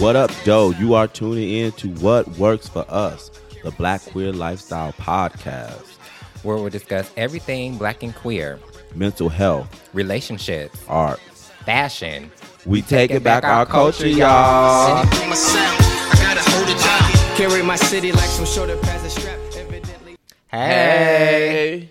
What up, doe? You are tuning in to What Works for Us, the Black Queer Lifestyle Podcast, where we'll discuss everything Black and queer, mental health, relationships, art, fashion. We taking back our culture, y'all. Carry my city like some shoulder pads and strap. Evidently. Hey,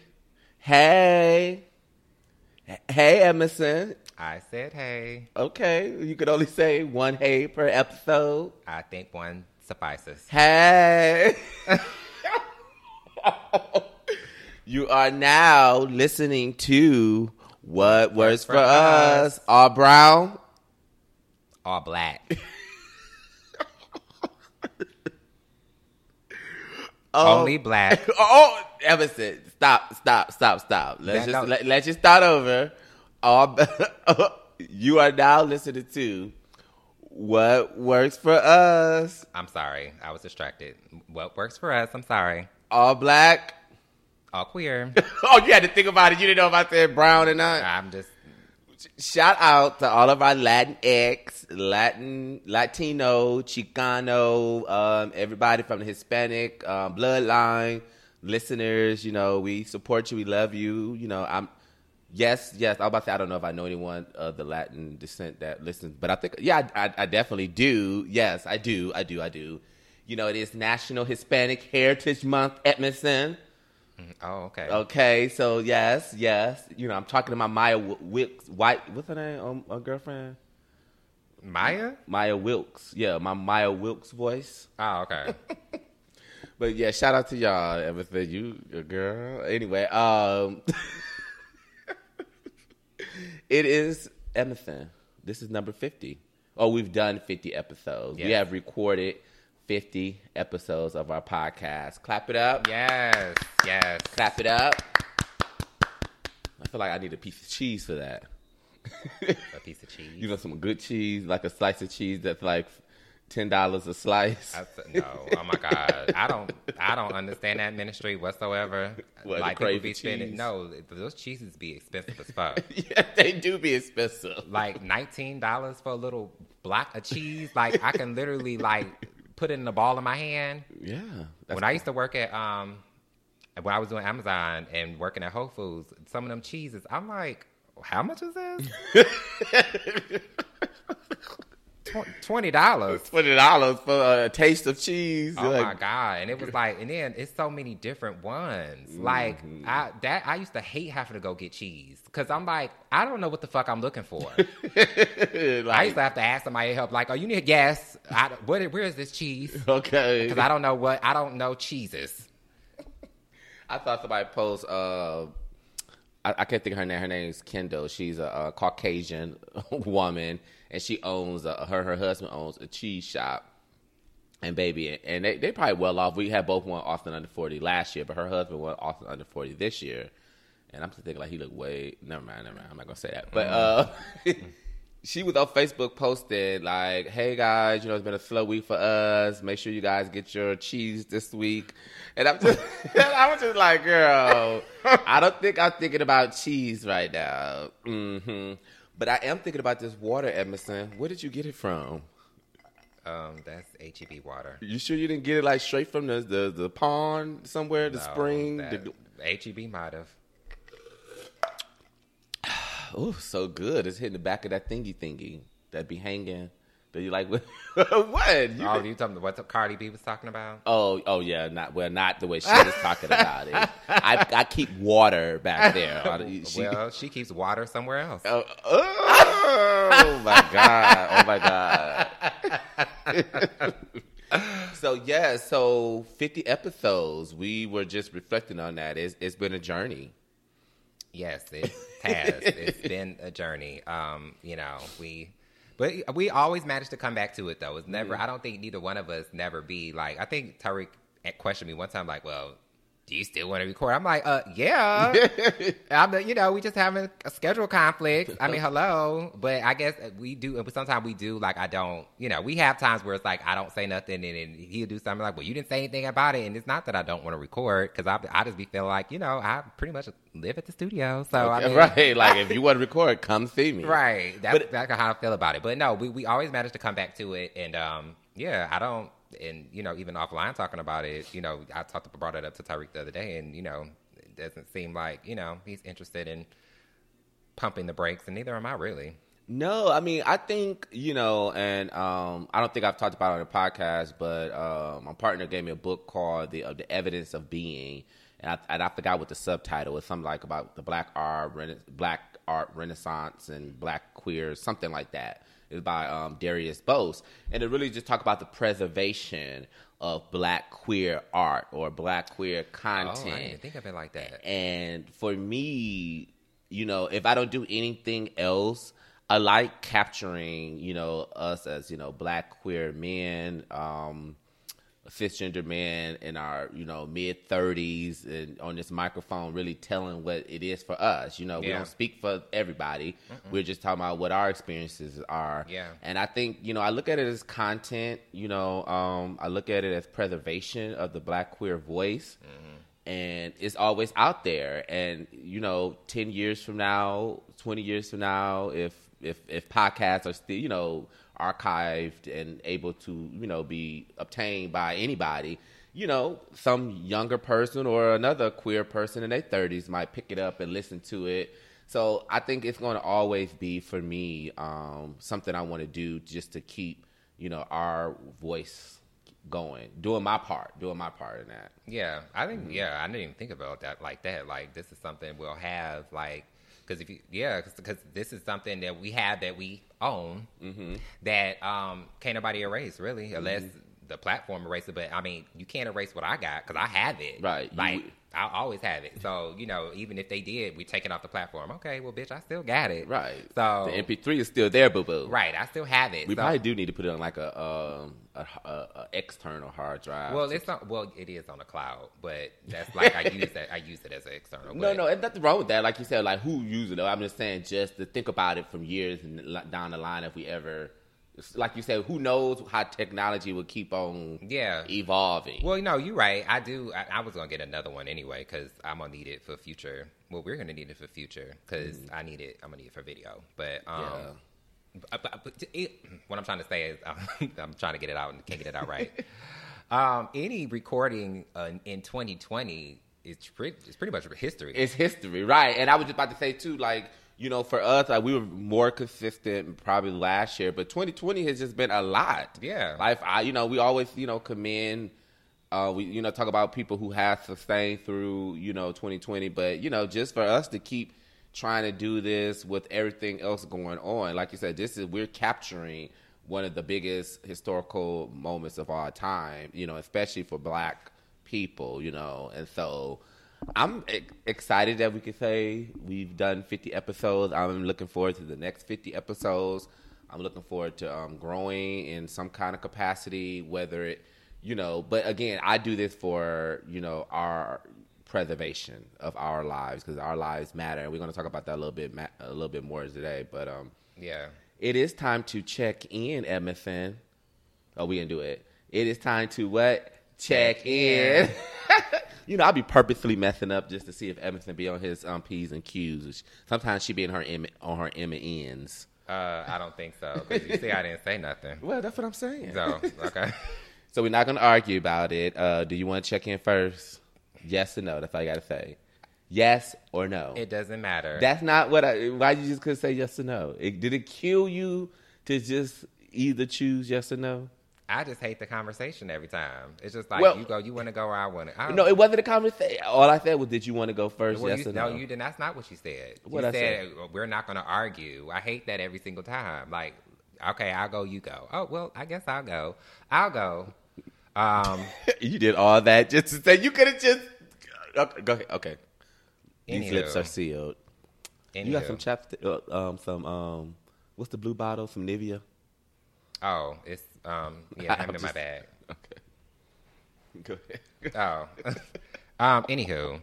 Emerson. I said hey. Okay, you could only say one hey per episode. I think one suffices. Hey. You are now listening to What Works for Us. All brown. All black. Only black. Oh, Emerson, stop. Let's just start over. You are now listening to What Works for Us. I'm sorry. I was distracted. What works for us? I'm sorry. All black. All queer. Oh, you had to think about it. You didn't know if I said brown or not. I'm just... Shout out to all of our Latinx, Latino, Chicano, everybody from the Hispanic bloodline, listeners. You know, we support you. We love you. You know, Yes. I was about to say, I don't know if I know anyone of the Latin descent that listens, but I think, yeah, I definitely do. Yes, I do. You know, it is National Hispanic Heritage Month, Edmondson. Oh, okay. Okay, so yes. You know, I'm talking to my Maya Wilkes, what's her name? Girlfriend? Maya? Maya Wilkes. Yeah, my Maya Wilkes voice. Oh, okay. But yeah, shout out to y'all, Edmondson. You, a girl. Anyway, it is Edmondson. This is number 50. Oh, we've done 50 episodes. Yes. We have recorded 50 episodes of our podcast. Clap it up. Yes. Clap it up. I feel like I need a piece of cheese for that. A piece of cheese? You know, some good cheese, like a slice of cheese that's like $10 a slice. No, oh my God. I don't understand that ministry whatsoever. What, like people be spending, no, those cheeses be expensive as fuck. Yeah, they do be expensive. Like $19 for a little block of cheese. Like I can literally like put it in the ball of my hand. Yeah. When I used to work at when I was doing Amazon and working at Whole Foods, some of them cheeses, I'm like, how much is this? $20. $20 for a taste of cheese. Oh my God. And it was like, and then it's so many different ones. Mm-hmm. Like I used to hate having to go get cheese. Cause I'm like, I don't know what the fuck I'm looking for. I used to have to ask somebody help. Like, oh, you need gas. Where is this cheese? Okay. Cause I don't know cheeses. I thought somebody post, I can't think of her name. Her name is Kendall. She's a Caucasian woman. And she owns, her husband owns a cheese shop. And baby, and they probably well off. We had both won Austin Under 40 last year, but her husband won Austin Under 40 this year. And I'm just thinking like he looked way, never mind. I'm not going to say that. But she was on Facebook posted like, hey guys, you know, it's been a slow week for us. Make sure you guys get your cheese this week. And I was just like, girl, I don't think I'm thinking about cheese right now. Mm-hmm. But I am thinking about this water, Emerson. Where did you get it from? That's HEB water. You sure you didn't get it like straight from the pond somewhere, the spring? HEB might have. Oh, so good. It's hitting the back of that thingy that be hanging. That you like, what? You talking about what Cardi B was talking about? Oh yeah, not the way she was talking about it. I keep water back there. She keeps water somewhere else. Oh my God. So 50 episodes. We were just reflecting on that. It's been a journey. Yes, it has. It's been a journey. You know, But we always manage to come back to it, though. It's never. I don't think neither one of us never be like. I think Tariq questioned me one time, like, "Well, do you still want to record? I'm like, yeah. We just having a schedule conflict. I mean, hello. But I guess we do, sometimes we do, like, I don't, we have times where it's like, I don't say nothing, and he'll do something like, well, you didn't say anything about it. And it's not that I don't want to record, because I just be feeling like, I pretty much live at the studio. So, okay, I mean. Right. Like, if you want to record, come see me. Right. That's how I feel about it. But no, we always manage to come back to it. And, I don't. And, even offline talking about it, I brought it up to Tyreek the other day, and, it doesn't seem like, he's interested in pumping the brakes, and neither am I really. No, I mean, I think, and I don't think I've talked about it on the podcast, but my partner gave me a book called The Evidence of Being, and I forgot what the subtitle was, something like about the black art renaissance and black queer, something like that. It's by Darius Bose. And it really just talk about the preservation of black queer art or black queer content. Oh, I didn't think of it like that. And for me, if I don't do anything else, I like capturing, us as, black queer men, cisgender men in our, mid 30s and on this microphone really telling what it is for us. We don't speak for everybody. Mm-mm. We're just talking about what our experiences are. Yeah. And I think, I look at it as content, I look at it as preservation of the black queer voice. Mm-hmm. And it's always out there. And, 10 years from now, 20 years from now, if podcasts are still, archived and able to, be obtained by anybody, some younger person or another queer person in their 30s might pick it up and listen to it. So I think it's going to always be, for me, something I want to do just to keep, our voice going, doing my part in that. Yeah, I think, I didn't even think about that like that. Like, this is something we'll have, like, because this is something that we have that we own, mm-hmm. that can't nobody erase, really, unless the platform erases it. But I mean, you can't erase what I got because I have it. Right. Like, I always have it. So, even if they did, we take it off the platform. Okay, well, bitch, I still got it. Right. So the MP3 is still there, boo-boo. Right, I still have it. We probably do need to put it on like a external hard drive. Well, it's not. Well, it is on the cloud, but that's like I use it as an external. No, there's nothing wrong with that. Like you said, like who uses it? I'm just saying, just to think about it from years and down the line, if we ever. Like you said, who knows how technology will keep on evolving. Well, you're right. I do. I was going to get another one anyway because I'm going to need it for future. Well, we're going to need it for future because I need it. I'm going to need it for video. But, what I'm trying to say is I'm trying to get it out and can't get it out right. Any recording in 2020 is pretty much history. It's history, right. And I was just about to say, too, like, for us, like, we were more consistent probably last year, but 2020 has just been a lot. Yeah. Like, we always, commend, we, talk about people who have sustained through, 2020, but, just for us to keep trying to do this with everything else going on, like you said, we're capturing one of the biggest historical moments of our time, especially for black people, and so I'm excited that we can say we've done 50 episodes. I'm looking forward to the next 50 episodes. I'm looking forward to growing in some kind of capacity, whether it, but again, I do this for, our preservation of our lives because our lives matter. And we're going to talk about that a little bit more today. But it is time to check in, Emerson. Oh, we didn't do it. It is time to what? Check in. I'll be purposely messing up just to see if Emerson be on his P's and Q's. Sometimes she be on her M and N's. I don't think so. Because you see, I didn't say nothing. Well, that's what I'm saying. So, okay. So we're not going to argue about it. Do you want to check in first? Yes or no? That's all you got to say. Yes or no? It doesn't matter. That's not what why you just couldn't say yes or no? Did it kill you to just either choose yes or no? I just hate the conversation every time. It's just like, you want to go or I want to. No, it wasn't a conversation. All I said was, did you want to go first, yes or no? No, you didn't. That's not what you said. You said, we're not going to argue. I hate that every single time. Like, okay, I'll go, you go. Oh, well, I guess I'll go. I'll go. You did all that just to say you could have just... Go ahead. Okay. These lips are sealed. You got some chapstick, what's the blue bottle? Some Nivea? Oh, it's... I have it in my bag. Okay. Go ahead. Anywho,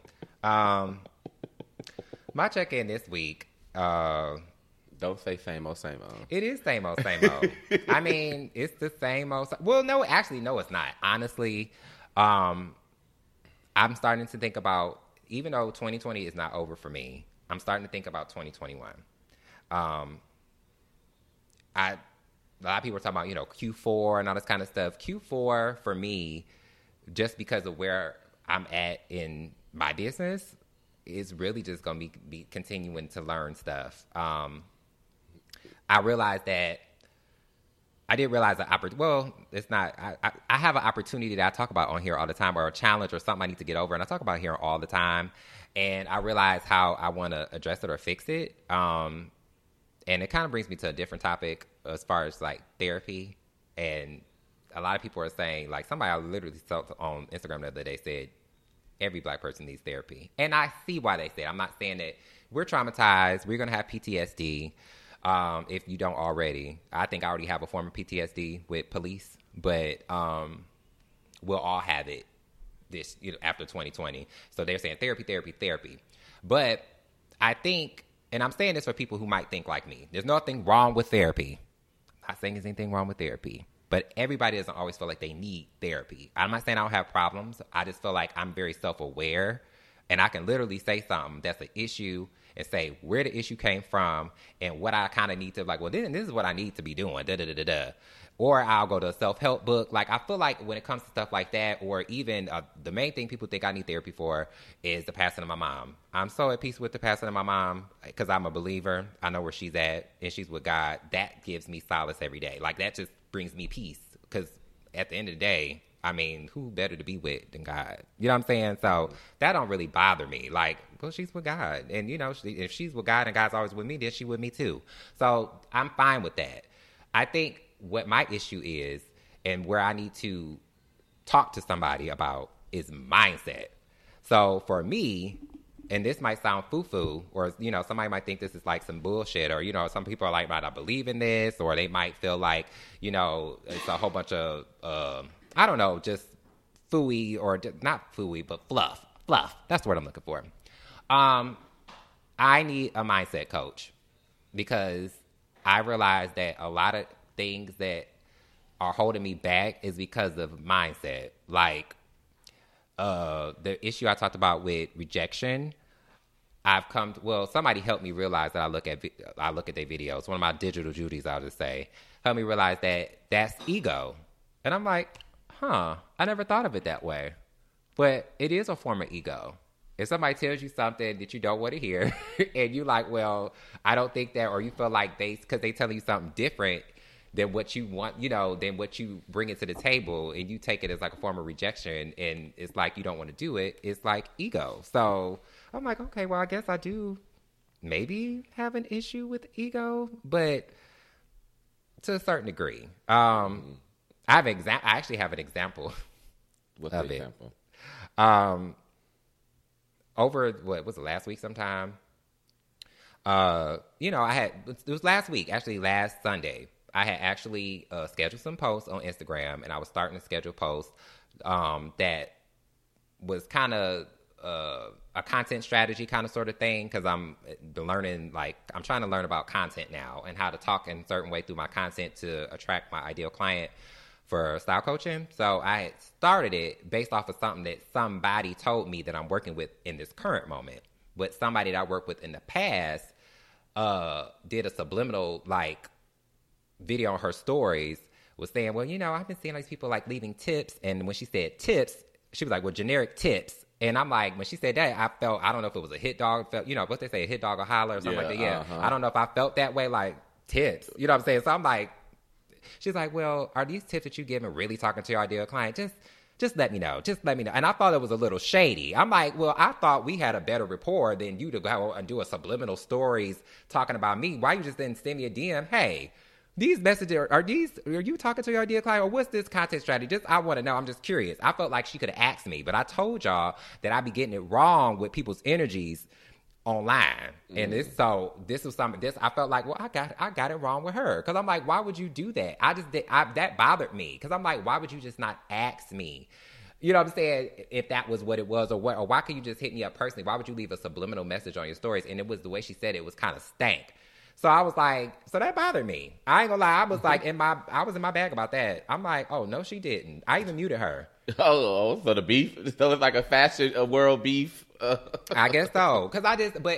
my check-in this week. Don't say same old, same old. It is same old, same old. I mean, it's the same old. Well, no, actually, no, it's not. Honestly, I'm starting to think about, even though 2020 is not over for me, I'm starting to think about 2021. A lot of people are talking about, Q4 and all this kind of stuff. Q4 for me, just because of where I'm at in my business, is really just going to be continuing to learn stuff. I realized that I did realize it's not. I have an opportunity that I talk about on here all the time, or a challenge or something I need to get over, and I talk about here all the time. And I realize how I want to address it or fix it. And it kind of brings me to a different topic as far as like therapy. And a lot of people are saying, like, somebody I literally saw on Instagram the other day said, every black person needs therapy. And I see why they say it. I'm not saying that we're traumatized. We're going to have PTSD. If you don't already. I think I already have a form of PTSD with police, but we'll all have it after 2020. So they're saying therapy. But I think, and I'm saying this for people who might think like me, there's nothing wrong with therapy. I'm not saying there's anything wrong with therapy, but everybody doesn't always feel like they need therapy. I'm not saying I don't have problems. I just feel like I'm very self-aware, and I can literally say something that's an issue and say where the issue came from and what I kind of need to, like, well, this is what I need to be doing, da-da-da-da-da. Or I'll go to a self-help book. Like, I feel like when it comes to stuff like that, or even the main thing people think I need therapy for is the passing of my mom. I'm so at peace with the passing of my mom because I'm a believer. I know where she's at, and she's with God. That gives me solace every day. Like, that just brings me peace because at the end of the day, I mean, who better to be with than God? You know what I'm saying? So that don't really bother me. Like, well, she's with God. And, if she's with God and God's always with me, then she with me too. So I'm fine with that. I think what my issue is and where I need to talk to somebody about is mindset. So for me, and this might sound foo-foo, or, somebody might think this is like some bullshit, or, some people are like, might not believe in this, or they might feel like, it's a whole bunch of, I don't know, just phooey, or not phooey, but fluff. That's the word I'm looking for. I need a mindset coach because I realize that a lot of things that are holding me back is because of mindset. Like, the issue I talked about with rejection, somebody helped me realize that I look at their videos. One of my digital duties, I'll just say, helped me realize that that's ego. And I'm like, I never thought of it that way. But it is a form of ego. If somebody tells you something that you don't want to hear, and you like, well, I don't think that, or you feel like because they telling you something different than what you want, than what you bring it to the table, and you take it as like a form of rejection, and it's like you don't want to do it, it's like ego. So I'm like, okay, well, I guess I do maybe have an issue with ego, but to a certain degree. I actually have an example. What's the example? Over, what was it, last week sometime? It was last week, actually last Sunday. I had actually scheduled some posts on Instagram, and I was starting to schedule posts that was kind of a content strategy kind of sort of thing, because I'm trying to learn about content now and how to talk in a certain way through my content to attract my ideal client for style coaching. So I had started it based off of something that somebody told me that I'm working with in this current moment. But somebody that I worked with in the past did a subliminal video on her stories, was saying, well, I've been seeing these people leaving tips. And when she said tips, she was like, well, generic tips. And I'm like, when she said that, I don't know if it was a hit dog, what they say, a hit dog or holler or something like that. Yeah. Uh-huh. I don't know if I felt that way, like tips. You know what I'm saying? So I'm like, she's like, well, are these tips that you giving really talking to your ideal client? Just let me know. Just let me know. And I thought it was a little shady. I'm like, well, I thought we had a better rapport than you to go and do a subliminal stories talking about me. Why you just didn't send me a DM? Hey, these messages, are you talking to your ideal client, or what's this content strategy? I want to know. I'm just curious. I felt like she could have asked me, but I told y'all that I be getting it wrong with people's energies online. And this was something, I felt like, well, I got it wrong with her. Cause I'm like, why would you do that? That bothered me. Cause I'm like, why would you just not ask me? You know what I'm saying? If that was what it was, or why could you just hit me up personally? Why would you leave a subliminal message on your stories? And it was the way she said it was kind of stank. So I was like, so that bothered me. I ain't gonna lie. I was like I was in my bag about that. I'm like, oh no, she didn't. I even muted her. Oh, so the beef? So it's like a fashion world beef? I guess so. Cause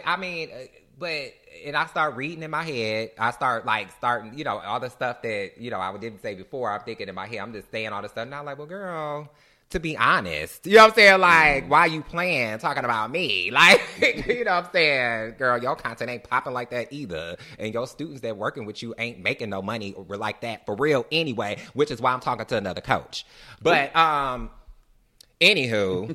and I start reading in my head. I start starting, you know, all the stuff that, you know, I didn't say before. I'm thinking in my head, I'm just saying all the stuff. And I'm like, well, girl, to be honest, you know what I'm saying? Like, why you playing talking about me? Like, you know what I'm saying? Girl, your content ain't popping like that either. And your students that working with you ain't making no money like that for real anyway, which is why I'm talking to another coach. But, anywho,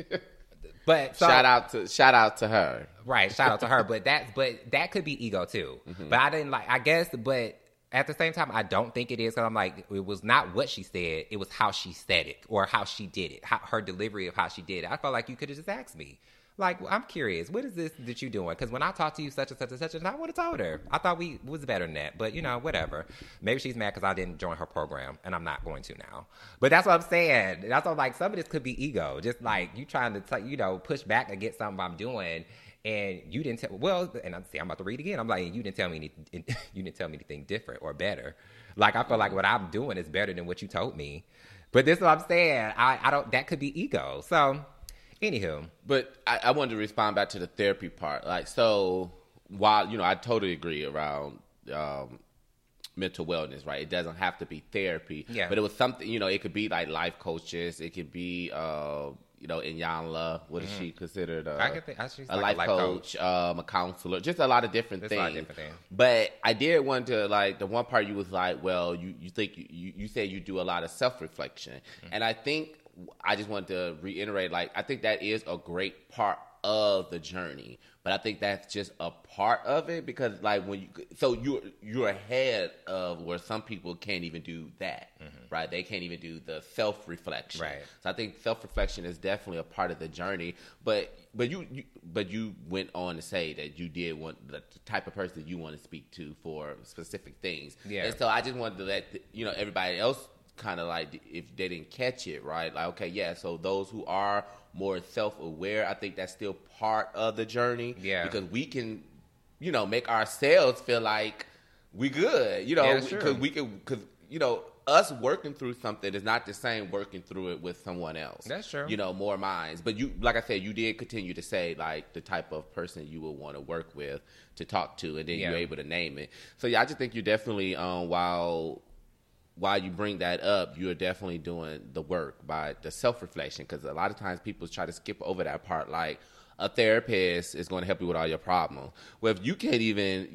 but so, shout out to her. Right. Shout out to her. But that could be ego too. Mm-hmm. But I didn't but at the same time, I don't think it is, because I'm like, it was not what she said. It was how she said it, or how she did it, her delivery of how she did it. I felt like you could have just asked me. Like, I'm curious, what is this that you doing? Because when I talked to you such and such and such, and I would have told her. I thought we was better than that. But, you know, whatever. Maybe she's mad because I didn't join her program, and I'm not going to now. But that's what I'm saying. That's what I'm like, some of this could be ego. Just like you trying to, push back against something I'm doing. And you didn't tell, and I'm about to read again. I'm like, you didn't tell me anything different or better. Like, I feel like what I'm doing is better than what you told me. But this is what I'm saying. I don't, that could be ego. So, anywho. But I wanted to respond back to the therapy part. Like, so, while, I totally agree around mental wellness, right? It doesn't have to be therapy. Yeah. But it was something, it could be like life coaches. It could be, Iyanla, what is she considered? She's a like life coach, a counselor, just a lot of different things. But I did want to, the one part you was like, well, you think you said you do a lot of self-reflection. Mm-hmm. And I think I just wanted to reiterate, I think that is a great part of the journey. But I think that's just a part of it, because you're ahead of where some people can't even do that, right? They can't even do the self-reflection. Right. So I think self-reflection is definitely a part of the journey. But you went on to say that you did want the type of person you want to speak to for specific things. Yeah. And so I just wanted to let everybody else kind of if they didn't catch it, right? Like, okay, yeah. So those who are more self-aware, I think that's still part of the journey. Yeah. Because we can, make ourselves feel like we good, because us working through something is not the same working through it with someone else. That's true. More minds. But you, like I said, you did continue to say the type of person you would want to work with, to talk to, and then you're able to name it. So yeah, I just think you definitely, while you bring that up, you're definitely doing the work by the self-reflection, because a lot of times people try to skip over that part, like a therapist is going to help you with all your problems. Well, if you can't even,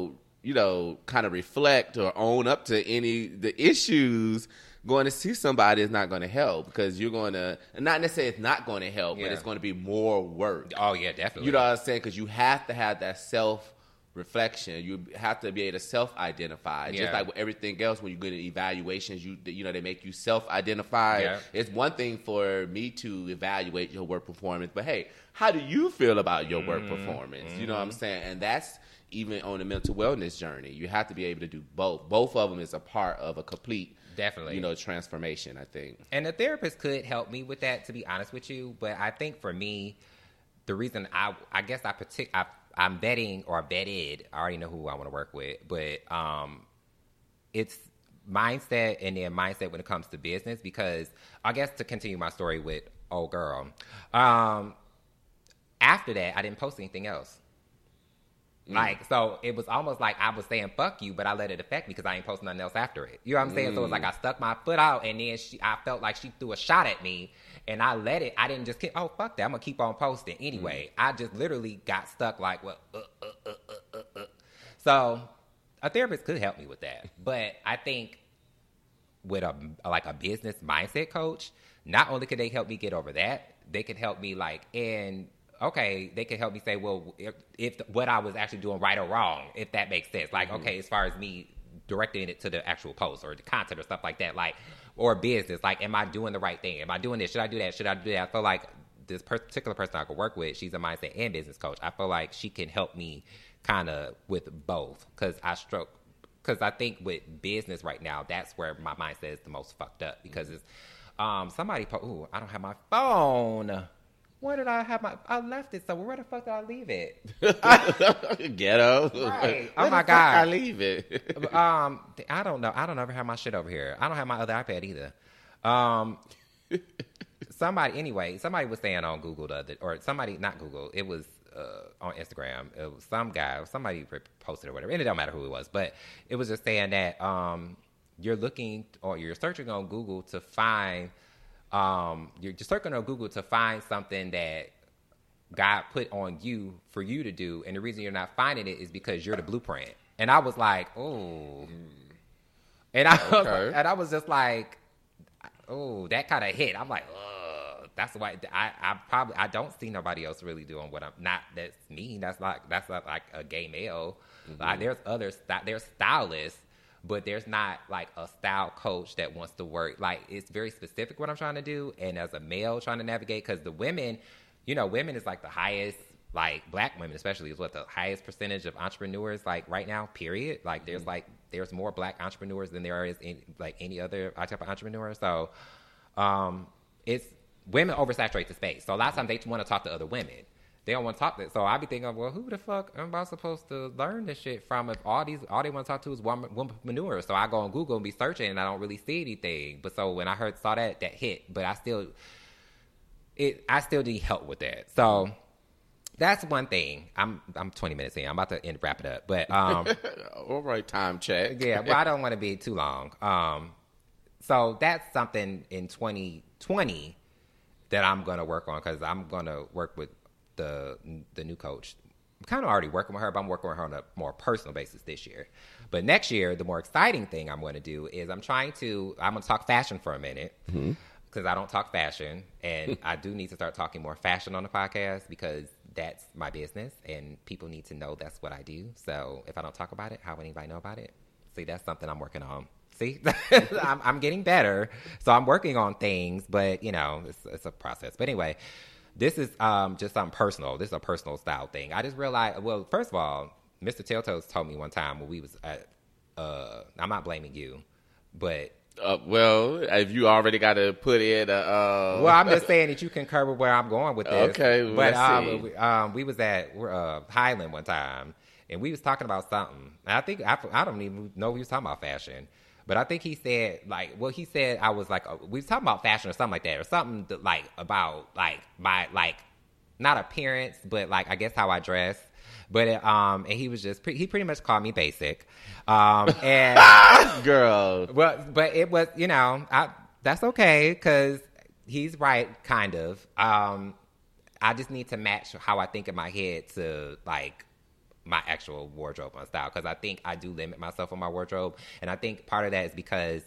kind of reflect or own up to the issues, going to see somebody is not going to help, because you're going to, not necessarily it's not going to help, but it's going to be more work. Oh, yeah, definitely. You know what I'm saying? Because you have to have that self-reflection. You have to be able to self-identify. Just like with everything else, when you go to evaluations, they make you self-identify. Yeah. It's one thing for me to evaluate your work performance, but hey, how do you feel about your work performance? You know what I'm saying? And that's even on the mental wellness journey. You have to be able to do both. Both of them is a part of a complete, definitely, transformation, I think. And the therapist could help me with that, to be honest with you. But I think for me, the reason I guess I'm vetting or vetted. I already know who I want to work with, but it's mindset, and then mindset when it comes to business. Because I guess, to continue my story with old girl, after that I didn't post anything else. So it was almost like I was saying fuck you, but I let it affect me because I ain't posting nothing else after it. You know what I'm saying? So it's like I stuck my foot out, and then I felt like she threw a shot at me, and I let it. I didn't just keep, oh, fuck that, I'm going to keep on posting anyway. I just literally got stuck like, well, So a therapist could help me with that. But I think with a business mindset coach, not only could they help me get over that, they could help me they could help me say, well, if what I was actually doing right or wrong, if that makes sense. Okay, as far as me directing it to the actual post or the content or stuff like that, or business, am I doing the right thing? Am I doing this? Should I do that? Should I do that? I feel like this particular person I could work with, she's a mindset and business coach. I feel like she can help me kind of with both, because I think with business right now, that's where my mindset is the most fucked up, because it's Somebody ooh, I don't have my phone. Where did I have I left it somewhere. Where the fuck did I leave it? Ghetto. Right. Where Oh my the fuck God. I leave it. I don't know. I don't ever have my shit over here. I don't have my other iPad either. Somebody was saying on Google not Google, it was on Instagram. It was somebody posted or whatever, and it don't matter who it was, but it was just saying that you're looking or you're searching on Google to find something that God put on you for you to do, and the reason you're not finding it is because you're the blueprint. And I was like, oh, and I was just like, oh, that kind of hit. I'm like, ugh, that's why I don't see nobody else really doing what I'm not. That's me. That's not like a gay male. Mm-hmm. Like there's stylists, but there's not like a style coach that wants to work. Like it's very specific what I'm trying to do. And as a male trying to navigate, because the women, women is like the highest, like black women especially is what the highest percentage of entrepreneurs like right now, period. Like there's more black entrepreneurs than there is in like any other type of entrepreneur. So it's women oversaturate the space. So a lot of times they want to talk to other women. They don't want to talk to. So I be thinking, well, who the fuck am I supposed to learn this shit from if all they want to talk to is womanpreneurs? So I go on Google and be searching and I don't really see anything. But so when I saw that hit, but I still need help with that. So that's one thing. I'm 20 minutes in. I'm about to wrap it up. But all right, time check. Yeah, well, I don't want to be too long. So that's something in 2020 that I'm going to work on, because I'm going to work with the new coach. I'm kind of already working with her, but I'm working with her on a more personal basis this year. But next year, the more exciting thing I'm going to do is I'm going to talk fashion for a minute, because I don't talk fashion, and I do need to start talking more fashion on the podcast, because that's my business and people need to know that's what I do. So if I don't talk about it, how would anybody know about it? See, that's something I'm working on. See, I'm getting better. So I'm working on things, but it's a process. But anyway, this is just something personal. This is a personal style thing. I just realized, well, first of all, Mr. Telltoes told me one time when we was at, I'm not blaming you, but well, if you already got to put in well, I'm just saying that you concur with where I'm going with this. Okay, well, but we was at Highland one time, and we was talking about something. And I think I don't even know we was talking about fashion, but I think he said I was like we was talking about fashion or something like that, or something that, like about like my not appearance, but like I guess how I dress. But and he was just he pretty much called me basic, and girl. Well, but it was that's okay, because he's right, kind of. I just need to match how I think in my head to like my actual wardrobe and style, because I think I do limit myself on my wardrobe, and I think part of that is because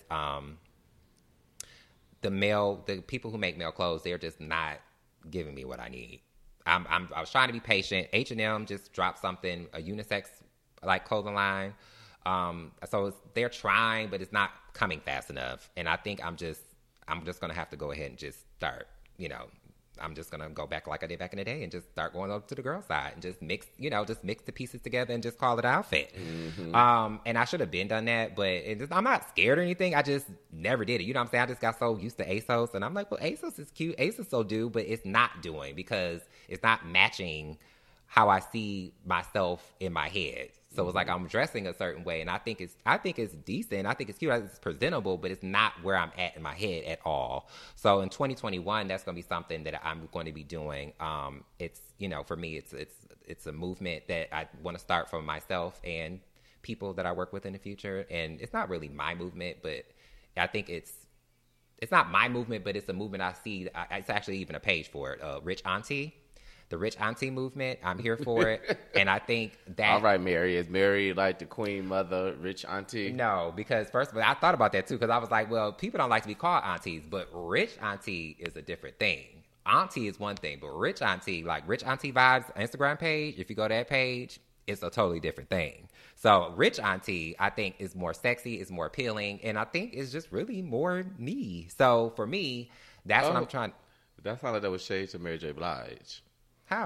the people who make male clothes, they're just not giving me what I need. I was trying to be patient. H&M just dropped something, a unisex like clothing line. So they're trying, but it's not coming fast enough. And I think I'm just gonna have to go ahead and just start. I'm just gonna go back like I did back in the day and just start going over to the girl side and just mix the pieces together and just call it an outfit. Mm-hmm. And I should have been done that, but I'm not scared or anything. I just never did it. You know what I'm saying? I just got so used to ASOS, and I'm like, well, ASOS is cute. ASOS will do, but it's not doing, because it's not matching how I see myself in my head. So it's like I'm dressing a certain way, and I think it's decent. I think it's cute. It's presentable, but it's not where I'm at in my head at all. So in 2021, that's going to be something that I'm going to be doing. It's for me, it's a movement that I want to start for myself and people that I work with in the future. And it's not really my movement, but I think it's not my movement, but it's a movement I see. It's actually even a page for it. Rich Auntie. The Rich Auntie movement, I'm here for it. And I think that... All right, Mary. Is Mary like the queen mother, Rich Auntie? No, because first of all, I thought about that too, because I was like, well, people don't like to be called aunties, but Rich Auntie is a different thing. Auntie is one thing, but Rich Auntie, like Rich Auntie Vibes Instagram page, if you go to that page, it's a totally different thing. So Rich Auntie, I think, is more sexy, is more appealing, and I think it's just really more me. So for me, that's what I'm trying... That sounded like that was shade to Mary J. Blige. How?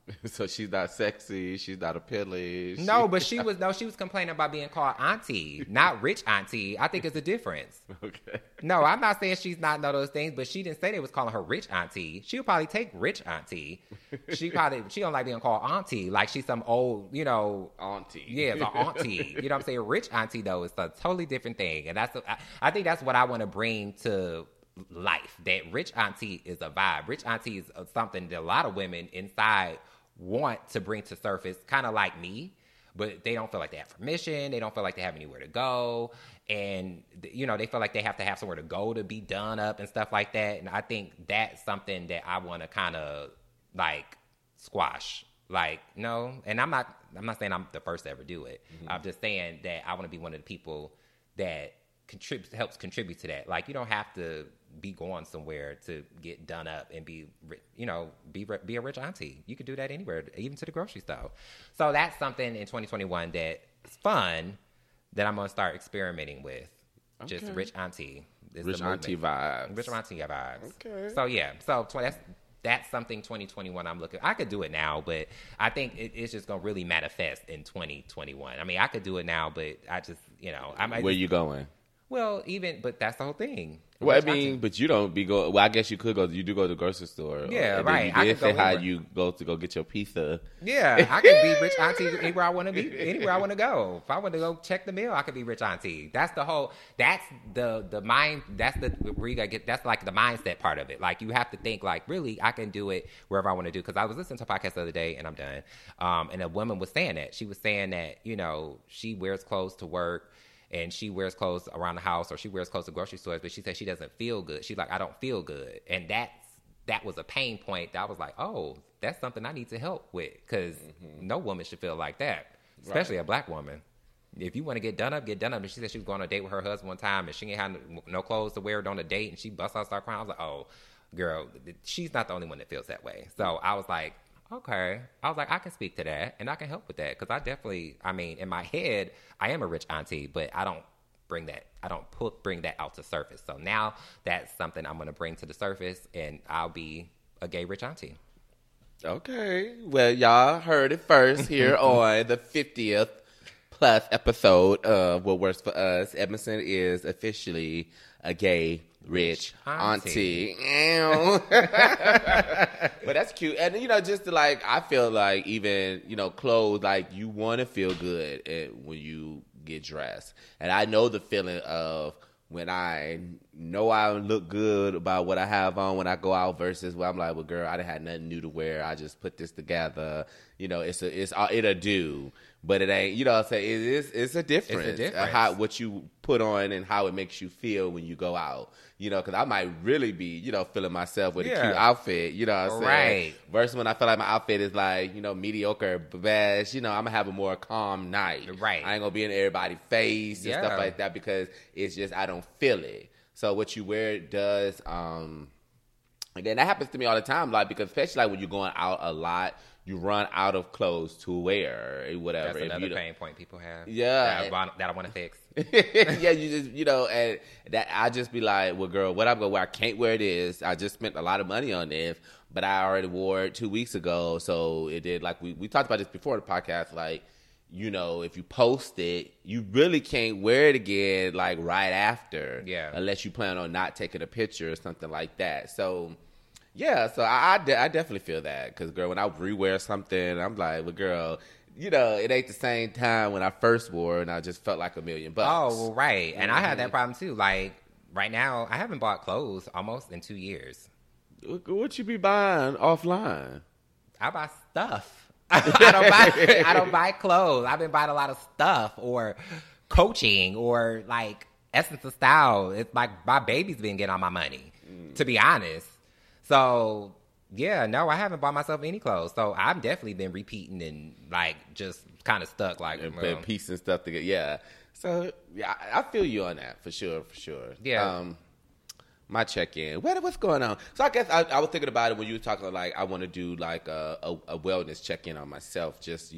So she's not sexy. She's not appealing. No, but she was complaining about being called auntie, not rich auntie. I think it's a difference. Okay. No, I'm not saying she's not none of those things, but she didn't say they was calling her rich auntie. She would probably take rich auntie. She don't like being called auntie, like she's some old, Auntie. Yeah, it's an auntie. You know what I'm saying? Rich auntie though is a totally different thing, and I think that's what I want to bring to life. That rich auntie is a vibe. Rich auntie is something that a lot of women inside want to bring to surface, kind of like me, but they don't feel like they have permission. They don't feel like they have anywhere to go. And, they feel like they have to have somewhere to go to be done up and stuff like that. And I think that's something that I want to kind of like squash. Like, no. And I'm not saying I'm the first to ever do it. Mm-hmm. I'm just saying that I want to be one of the people that helps contribute to that. Like, you don't have to be going somewhere to get done up and be a rich auntie. You could do that anywhere, even to the grocery store. So that's something in 2021 that's fun that I'm going to start experimenting with. Okay. Just rich auntie. Rich auntie vibes. Rich auntie vibes. Okay. So yeah, that's something 2021 I'm looking. I could do it now, but I think it's just going to really manifest in 2021. I mean, I could do it now, but I just, Where you going? Well, but that's the whole thing. Well, I mean, but you don't be going. Well, I guess you could go. You do go to the grocery store. Yeah, right. You did say how you go to go get your pizza. Yeah, I can be rich auntie anywhere I want to be. Anywhere I want to go. If I want to go check the mail, I could be rich auntie. That's the whole. That's the mind. That's where you gotta get. That's like the mindset part of it. Like you have to think like, really, I can do it wherever I want to do. Because I was listening to a podcast the other day, and I'm done. And a woman was saying that. She was saying that she wears clothes to work. And she wears clothes around the house, or she wears clothes to grocery stores, but she said she doesn't feel good. She's like, I don't feel good. And that was a pain point that I was like, oh, that's something I need to help with, because no woman should feel like that, especially a black woman. If you want to get done up, get done up. And she said she was going on a date with her husband one time, and she ain't had no clothes to wear on a date, and she busts out and start crying. I was like, oh, girl, she's not the only one that feels that way. So I was like, okay. I was like, I can speak to that, and I can help with that, because in my head, I am a rich auntie, but I don't bring that out to surface. So now that's something I'm going to bring to the surface, and I'll be a gay rich auntie. Okay. Well, y'all heard it first here on the 50th plus episode of What Works For Us. Edmondson is officially a gay rich auntie. But that's cute. And, just to I feel like even, clothes, like you want to feel good when you get dressed. And I know the feeling of when I know I look good about what I have on when I go out versus when I'm like, well, girl, I done had nothing new to wear. I just put this together. It'll do. But it ain't, what I'm saying? It's a difference. It's a difference. What you put on and how it makes you feel when you go out. Because I might really be, feeling myself with a cute outfit, what I'm saying? Right. Versus when I feel like my outfit is like, mediocre, bad, I'm going to have a more calm night. Right. I ain't going to be in everybody's face and stuff like that, because it's just, I don't feel it. So what you wear does, again, that happens to me all the time, because especially when you're going out a lot, you run out of clothes to wear, whatever. That's another pain point people have. Yeah. That I want to fix. Yeah, you just, and that I just be like, well, girl, what I'm going to wear, I can't wear this. I just spent a lot of money on this, but I already wore it 2 weeks ago. So it did, we talked about this before the podcast, if you post it, you really can't wear it again, right after. Yeah. Unless you plan on not taking a picture or something like that. So... yeah, so I definitely feel that, because, girl, when I rewear something, I'm like, well, girl, it ain't the same time when I first wore it, and I just felt like $1 million. Oh, well, right. And I had that problem, too. Like, right now, I haven't bought clothes almost in 2 years. What you be buying offline? I buy stuff. I don't buy clothes. I've been buying a lot of stuff, or coaching, or, Essence of Style. It's like my baby's been getting all my money, to be honest. So, yeah, no, I haven't bought myself any clothes. So, I've definitely been repeating and, just kind of stuck. And piecing stuff together. Yeah. So, yeah, I feel you on that, for sure. Yeah. My check-in. What's going on? So, I guess I was thinking about it when you were talking, I want to do, a wellness check-in on myself. Just,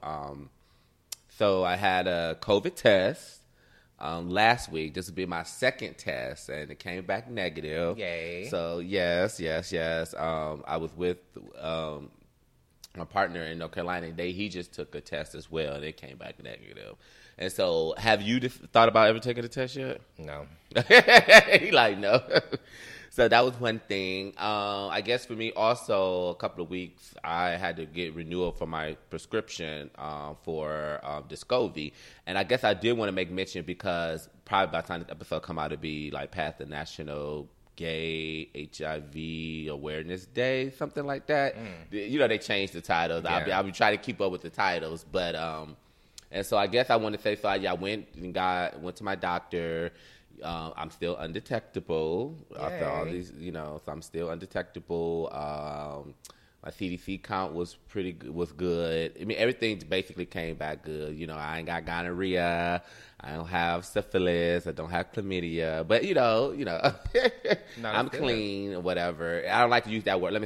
so I had a COVID test. Last week. This would be my second test, and it came back negative. Yay. So, yes. I was with my partner in North Carolina, he just took a test as well, and it came back negative. And so, have you thought about ever taking a test yet? No. He like, no. So that was one thing. I guess for me also, a couple of weeks, I had to get renewal for my prescription for Descovy. And I guess I did want to make mention because probably by the time this episode come out, it'll be like past the National Gay HIV Awareness Day, something like that. You know, they changed the titles. Yeah. I'll be trying to keep up with the titles. But, and so I guess I want to say, so I went to my doctor. I'm still undetectable after all these, you know, so I'm still undetectable. My CDC count was good. I mean, everything basically came back good. You know, I ain't got gonorrhea. I don't have syphilis. I don't have chlamydia. But, you know, I'm clean or whatever. I don't like to use that word.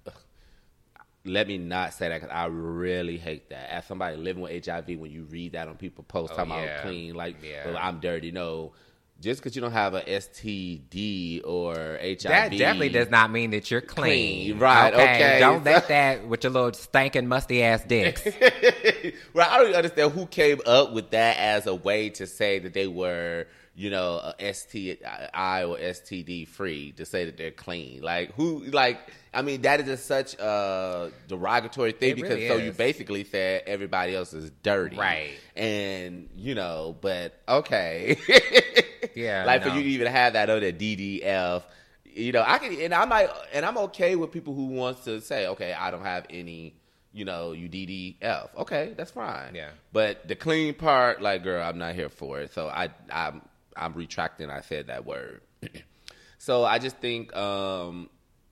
Let me not say that because I really hate that. As somebody living with HIV, when you read that on people's posts talking about clean, well, I'm dirty. No. Just because you don't have a STD or HIV. That definitely does not mean that you're clean. Right, okay. Don't let that with your little stankin' musty-ass dicks. Well, I don't even understand who came up with that as a way to say that they were, you know, STI or STD free, to say that they're clean. Like, I mean, that is just such a derogatory thing It because really so is. you basically said everybody else is dirty. Right. And, you know, but okay. Yeah. Like for you to even have that other DDF, you know, I'm okay with people who wants to say, okay, I don't have any, you know, you DDF. Okay, that's fine. Yeah. But the clean part, like, girl, I'm not here for it. So I'm retracting. I said that word. So I just think, honor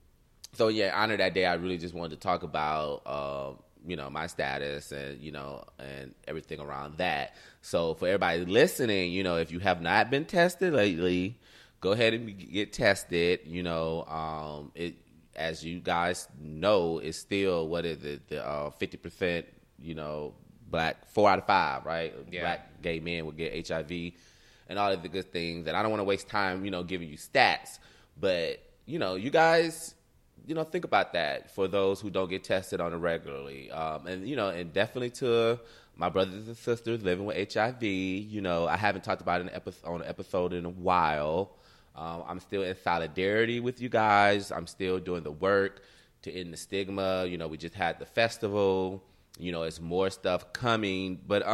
that day. I really just wanted to talk about, you know, my status and, you know, and everything around that. So for everybody listening, you know, if you have not been tested lately, go ahead and get tested. You know, it, as you guys know, it's still, what is it, the 50%, you know, black, 4 out of 5, right? Yeah. Black gay men will get HIV and all of the good things. And I don't want to waste time, you know, giving you stats, but, you know, you guys, you know, think about that for those who don't get tested on it regularly. And, you know, and definitely to my brothers and sisters living with HIV, you know, I haven't talked about it on an episode in a while. I'm still in solidarity with you guys. I'm still doing the work to end the stigma. You know, we just had the festival. You know, it's more stuff coming. But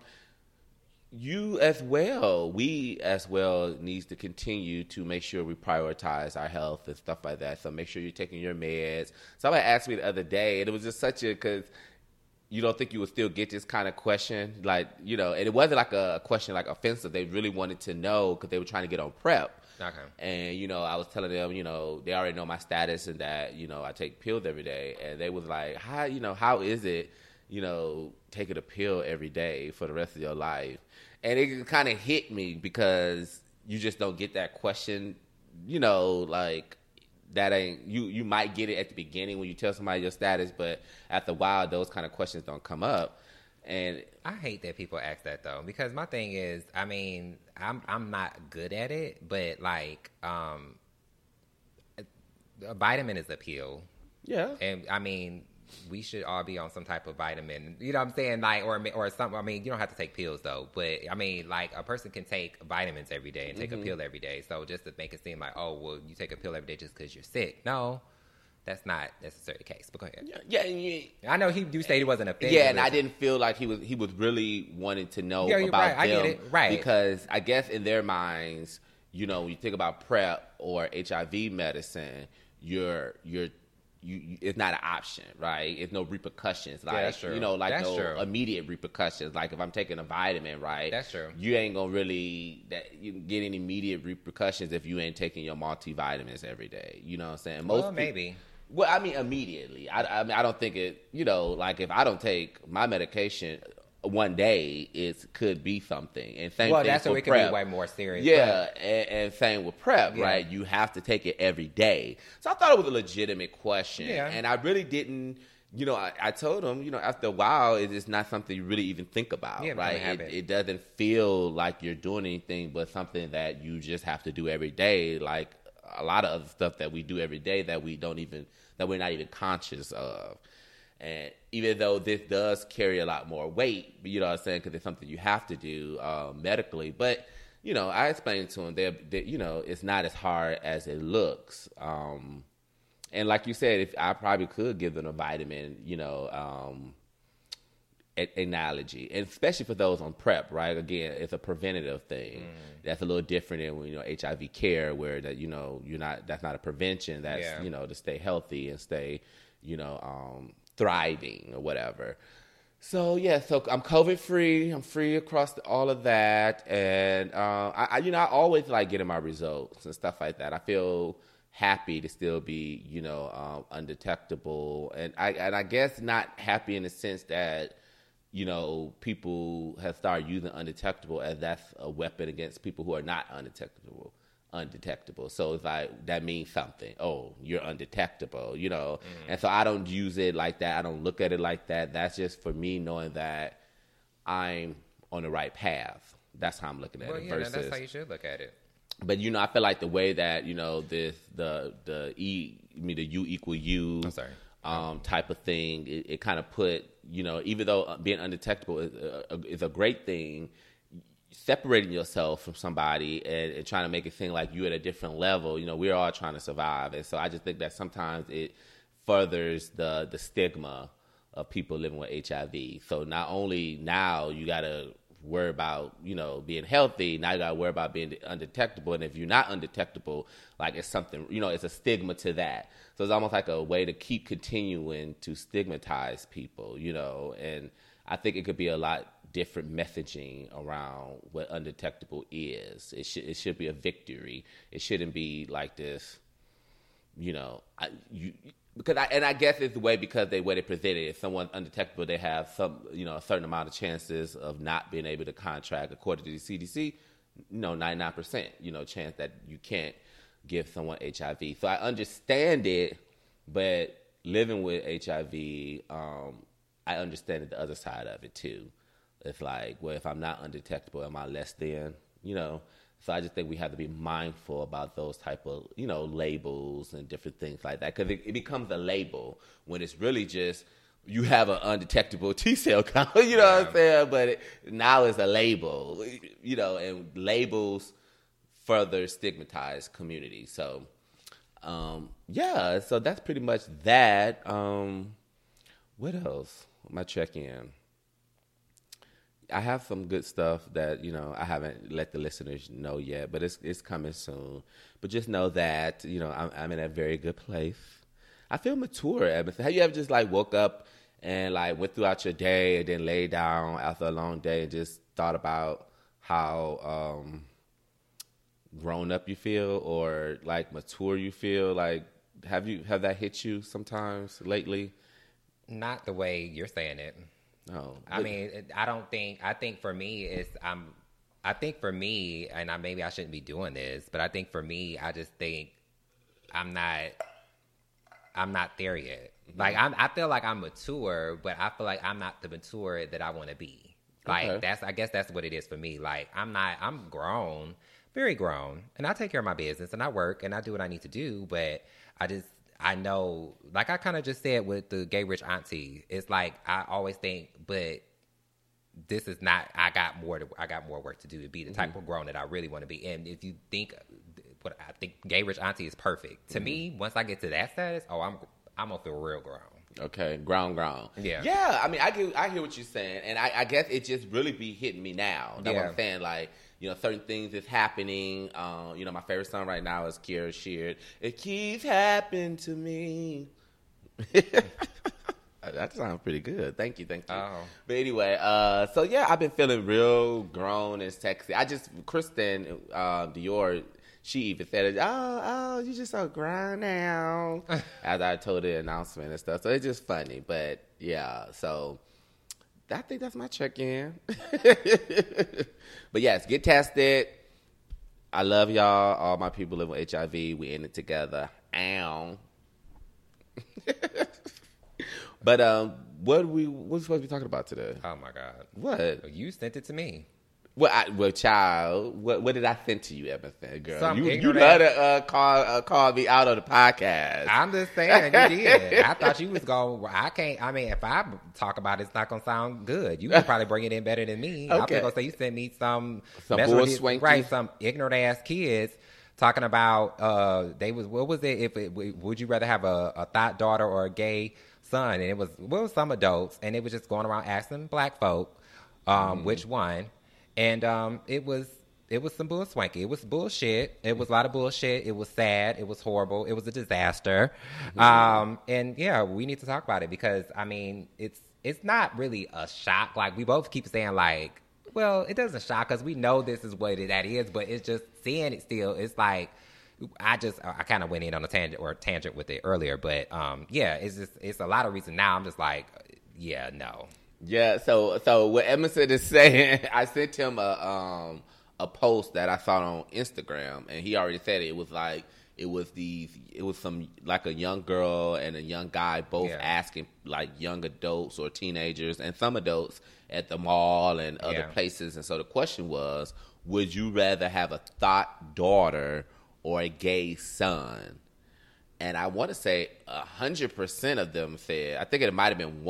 you as well, we as well needs to continue to make sure we prioritize our health and stuff like that. So make sure you're taking your meds. Somebody asked me the other day, and it was just such a, because you don't think you would still get this kind of question, like, you know, and it wasn't like a question like offensive. They really wanted to know because they were trying to get on PrEP. Okay. And, you know, I was telling them, you know, they already know my status and that, you know, I take pills every day. And they was like, how is it, you know, taking a pill every day for the rest of your life? And it kind of hit me because you just don't get that question, you know, like, that ain't, you might get it at the beginning when you tell somebody your status, but after a while, those kind of questions don't come up. And I hate that people ask that though, because my thing is, I mean, I'm not good at it, but like, a vitamin is a pill. yeah. And I mean, we should all be on some type of vitamin, you know what I'm saying? Like, or something. I mean, you don't have to take pills though, but I mean, like, a person can take vitamins every day and take a pill every day. So just to make it seem like, oh, well, you take a pill every day just because you're sick. No, that's not necessarily the case. But go ahead. Yeah. I know you say he wasn't offended. Yeah, and I didn't feel like he was really wanting to know Yeah, you're about right. I them. get it. Right. Because I guess in their minds, you know, when you think about PrEP or HIV medicine, it's not an option, right? It's no repercussions. Like, that's true. You know, like That's no true. immediate repercussions. Like if I'm taking a vitamin, right? That's true. You ain't gonna really you get any immediate repercussions if you ain't taking your multivitamins every day. You know what I'm saying? Maybe. Well, I mean, immediately. I mean, I don't think it, you know, like if I don't take my medication one day, it could be something. And same thing that's for where it could PrEP. be way more serious. Yeah, and same with PrEP, Yeah. right? You have to take it every day. So I thought it was a legitimate question. Yeah. And I really didn't, you know, I told him, you know, after a while, it's not something you really even think about, Yeah, right? habit. It doesn't feel like you're doing anything but something that you just have to do every day, like a lot of other stuff that we do every day that we're not even conscious of. And even though this does carry a lot more weight, you know what I'm saying, because it's something you have to do medically. But, you know, I explained to him that, you know, it's not as hard as it looks. And like you said, if I probably could give them a vitamin, you know, analogy, and especially for those on PrEP, right? Again, it's a preventative thing. That's a little different than, you know, HIV care, where that, you know, that's not a prevention. That's, you know, to stay healthy and stay, you know, thriving or whatever. So yeah, so I'm COVID free. I'm free across all of that, and I you know, I always like getting my results and stuff like that. I feel happy to still be, you know, undetectable, and I guess not happy in the sense that, you know, people have started using undetectable as that's a weapon against people who are not undetectable. So it's like, that means something. Oh, you're undetectable, you know? And so I don't use it like that. I don't look at it like that. That's just for me knowing that I'm on the right path. That's how I'm looking at it. Yeah, that's how you should look at it. But, you know, I feel like the way that, you know, the U equal U. I'm sorry. Type of thing, it kind of put, you know, even though being undetectable is a great thing, separating yourself from somebody and trying to make it seem like you're at a different level, you know, we're all trying to survive. And so I just think that sometimes it furthers the stigma of people living with HIV. So not only now you got to worry about, you know, being healthy, now you got to worry about being undetectable. And if you're not undetectable, like, it's something, you know, it's a stigma to that. So it's almost like a way to keep continuing to stigmatize people, you know, and I think it could be a lot different messaging around what undetectable is. It should be a victory. It shouldn't be like this, you know, I guess it's the way, because the way they present it. If someone's undetectable, they have some, you know, a certain amount of chances of not being able to contract. According to the CDC, you know, 99%, you know, chance that you can't give someone HIV. So I understand it, but living with HIV, I understand the other side of it too. It's like, well, if I'm not undetectable, am I less than, you know? So I just think we have to be mindful about those type of, you know, labels and different things like that, because it becomes a label when it's really just you have an undetectable T-cell count, you know what I'm saying? But now it's a label, you know, and labels further stigmatize communities. So, yeah, so that's pretty much that. What else? My check-in. I have some good stuff that, you know, I haven't let the listeners know yet, but it's coming soon. But just know that, you know, I'm in a very good place. I feel mature. Have you ever just like woke up and like went throughout your day and then lay down after a long day and just thought about how grown up you feel, or like mature you feel? Like, have that hit you sometimes lately? Not the way you're saying it. No, I mean, I think for me, and maybe I shouldn't be doing this, but I think for me, I just think I'm not there yet. Mm-hmm. Like, I feel like I'm mature, but I feel like I'm not the mature that I want to be. Like, I guess that's what it is for me. Like, I'm grown, very grown, and I take care of my business, and I work, and I do what I need to do, but I know, like I kind of just said with the gay rich auntie, it's like I always think, but this is not. I got more work to do to be the type of grown that I really want to be. And if you think, what I think, gay rich auntie is perfect to me. Once I get to that status, I'm gonna feel real grown. Okay, grown. Yeah. I mean, I hear what you're saying, and I guess it just really be hitting me now. That's what I'm saying. Like, you know, certain things is happening. You know, my favorite song right now is Kira Sheard. It keeps happening to me. That sounds pretty good. Thank you. Oh. But anyway, so yeah, I've been feeling real grown and sexy. Kristen Dior, she even said, oh, you just so grown now, as I told the announcement and stuff. So it's just funny. But yeah, so I think that's my check-in. But yes, get tested. I love y'all. All my people living with HIV. We in it together. Ow. But what we supposed to be talking about today? Oh my God. What? You sent it to me. Child, what did I send to you, Emerson, girl? Some You ignorant love to call me out on the podcast. I'm just saying, you did. I thought you was going. If I talk about it, it's not gonna sound good. You can probably bring it in better than me. Okay. I'm just gonna say you sent me some bullswanky. right? Some ignorant ass kids talking about what was it? Would you rather have a thought daughter or a gay son? And it was some adults, and it was just going around asking black folk which one. And it was some bullswanky. It was bullshit. It was a lot of bullshit. It was sad. It was horrible. It was a disaster. And yeah, we need to talk about it because I mean, it's not really a shock. Like we both keep saying, like, well, it doesn't shock us. We know this is what that is, but it's just seeing it still. It's like I kind of went in on a tangent with it earlier, but yeah, it's a lot of reason now. I'm just like, yeah, no. Yeah, so what Emerson is saying, I sent him a post that I saw on Instagram, and he already said it was like it was some like a young girl and a young guy both asking like young adults or teenagers and some adults at the mall and other places, and so the question was, would you rather have a thought daughter or a gay son? And I want to say 100% of them said, I think it might have been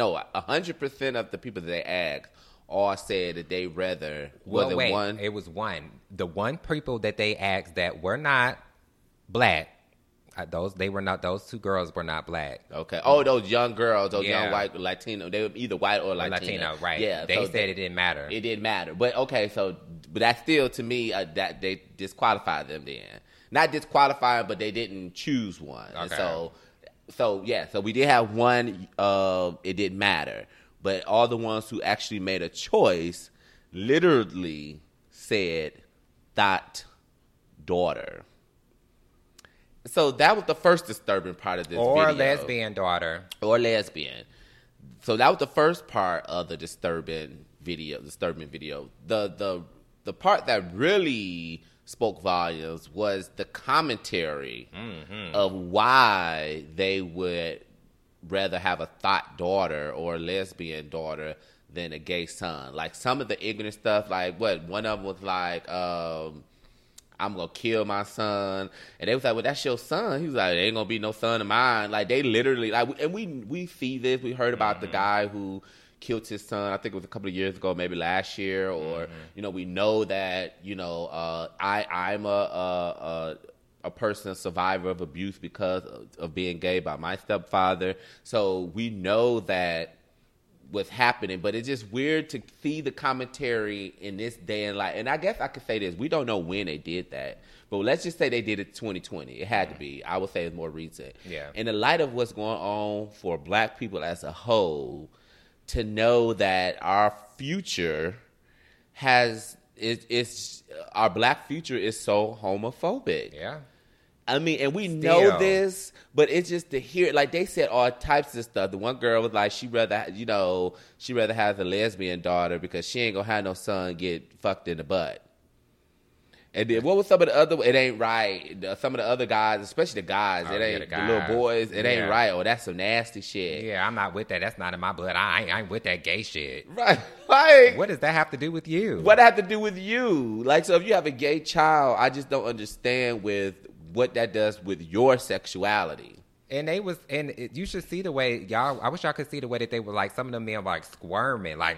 100% of the people that they asked all said that they rather, one. It was one. The one people that they asked that were not black, those two girls were not black. Okay. Oh, those young girls, those young white Latino, they were either white or Latino. Right. Yeah. They said it didn't matter. It didn't matter. But okay, but that's still, to me, that they disqualified them then. Not disqualified, but they didn't choose one. Okay. And so we did have one, it didn't matter. But all the ones who actually made a choice literally said thought daughter. So that was the first disturbing part of this video. Or lesbian daughter. Or lesbian. So that was the first part of the disturbing video. The part that really spoke volumes was the commentary of why they would rather have a thought daughter or a lesbian daughter than a gay son. Like some of the ignorant stuff, like one of them was like, I'm going to kill my son. And they was like, well, that's your son. He was like, there ain't going to be no son of mine. Like they literally, like, and we see this. We heard about the guy who killed his son, I think it was a couple of years ago, maybe last year, or we know that I'm a person, a survivor of abuse because of being gay by my stepfather. So we know that what's happening, but it's just weird to see the commentary in this day and life. And I guess I could say this: we don't know when they did that, but let's just say they did it 2020. It had to be. I would say it's more recent. Yeah. In the light of what's going on for Black people as a whole, to know that our future our Black future is so homophobic. Yeah. I mean, and we know this, but it's just to hear, like they said all types of stuff. The one girl was like, she rather have a lesbian daughter because she ain't gonna have no son get fucked in the butt. And then what was some of the other? It ain't right. Some of the other guys, especially the guys, it ain't the little boys. It ain't right. Oh, that's some nasty shit. Yeah, I'm not with that. That's not in my blood. I ain't with that gay shit. Right. Like, what does that have to do with you? What have to do with you? Like, so if you have a gay child, I just don't understand with what that does with your sexuality. And you should see the way y'all. I wish y'all could see the way that they were like. Some of them men were like squirming, like.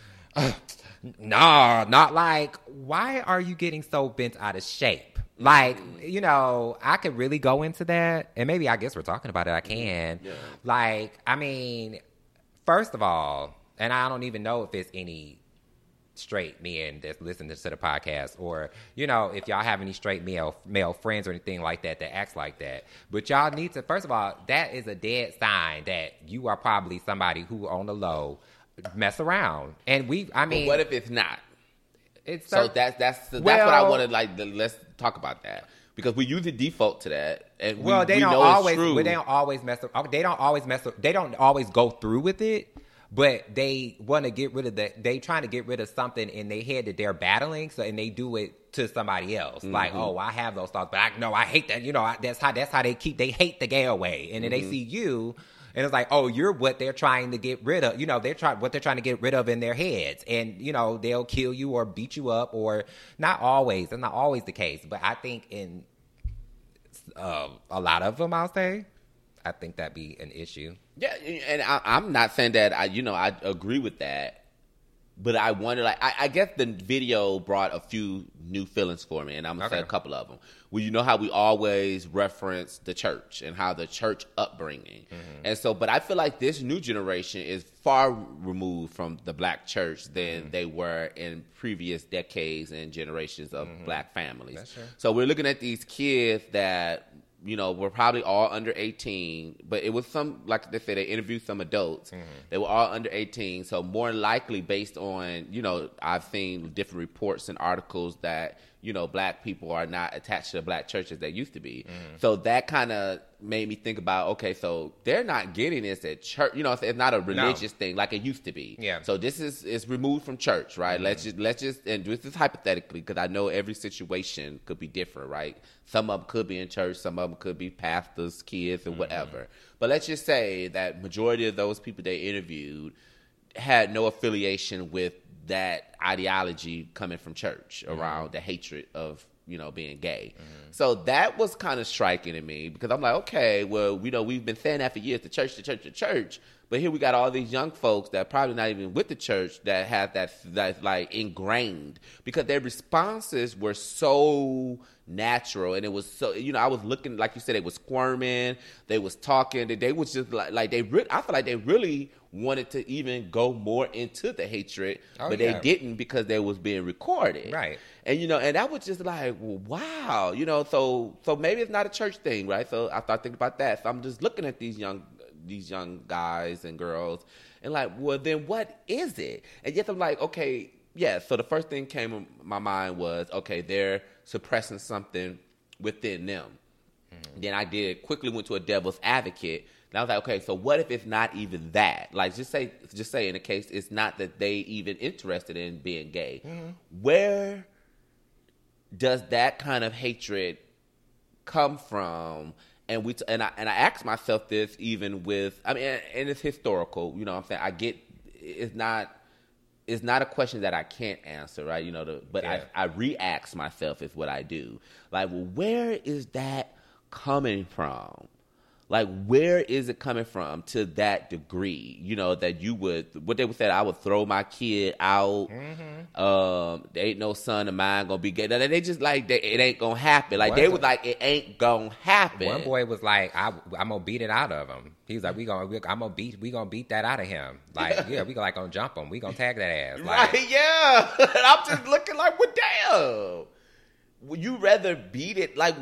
Nah, not like, why are you getting so bent out of shape? Like, I could really go into that. And maybe I guess we're talking about it. I can. Yeah. Like, I mean, first of all, and I don't even know if it's any straight men that's listening to the podcast or, if y'all have any straight male friends or anything like that acts like that. But y'all need to, first of all, that is a dead sign that you are probably somebody who on the low mess around. And but what if it's not? That's what I wanted. Like, let's talk about that because we usually default to that. And they don't always go through with it, but they want to get rid of that. They trying to get rid of something in their head that they're battling. So and they do it to somebody else. Like, oh, I have those thoughts, but I hate that. That's how they hate the gay away, and then they see you. And it's like, oh, you're what they're trying to get rid of. You know, what they're trying to get rid of in their heads. And, you know, they'll kill you or beat you up, or not always. It's not always the case. But I think in a lot of them, I'll say, I think that'd be an issue. Yeah, and I'm not saying that I agree with that. But I wonder, like, I guess the video brought a few new feelings for me, and I'm going to say a couple of them. Well, you know how we always reference the church and how the church upbringing. And so, but I feel like this new generation is far removed from the black church than they were in previous decades and generations of black families. That's true. So we're looking at these kids that, you know, we're probably all under 18, but it was some, like they said, they interviewed some adults. They were all under 18. So more likely based on, you know, I've seen different reports and articles that, you know, black people are not attached to the black church as they used to be. So that kind of made me think about, okay, so they're not getting this at church. You know, it's not a religious thing like it used to be. Yeah. So this is removed from church, right? Let's just, and this is hypothetically, because I know every situation could be different, right? Some of them could be in church, some of them could be pastors, kids, and whatever. But let's just say that majority of those people they interviewed had no affiliation with that ideology coming from church around the hatred of, you know, being gay. So that was kind of striking to me, because I'm like, okay, well, you know, we've been saying that for years, the church, but here we got all these young folks that probably not even with the church that have that like ingrained, because their responses were so natural, and it was so, you know, I was looking, like you said, they was squirming, they was talking, they was just like I feel like they really wanted to even go more into the hatred, but they didn't, because they was being recorded. Right. And, you know, and that was just like, well, wow, you know, so maybe it's not a church thing, right? So I started thinking about that. So I'm just looking at these young guys and girls and like, well, then what is it? And yet I'm like, okay, yeah. So the first thing came in my mind was, okay, they're suppressing something within them. Then I quickly went to a devil's advocate. And I was like, okay, so what if it's not even that? Like, just say in the case it's not that they even interested in being gay. Where does that kind of hatred come from? And I asked myself this even with, I mean, and it's historical, you know what I'm saying? I get, it's not a question that I can't answer, right? You know, I re-ask myself is what I do. Like, well, where is that coming from? Like, where is it coming from to that degree? You know, that you would, what they would say, I would throw my kid out. There ain't no son of mine gonna be gay. They just like, it ain't gonna happen. Like, they was like, it ain't gonna happen. One boy was like, I'm gonna beat it out of him. He was like, we gonna beat that out of him. Like, yeah, we gonna jump him. We gonna tag that ass. Like, right, yeah. And I'm just looking like, well, damn. Would you rather beat it? Like,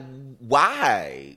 why?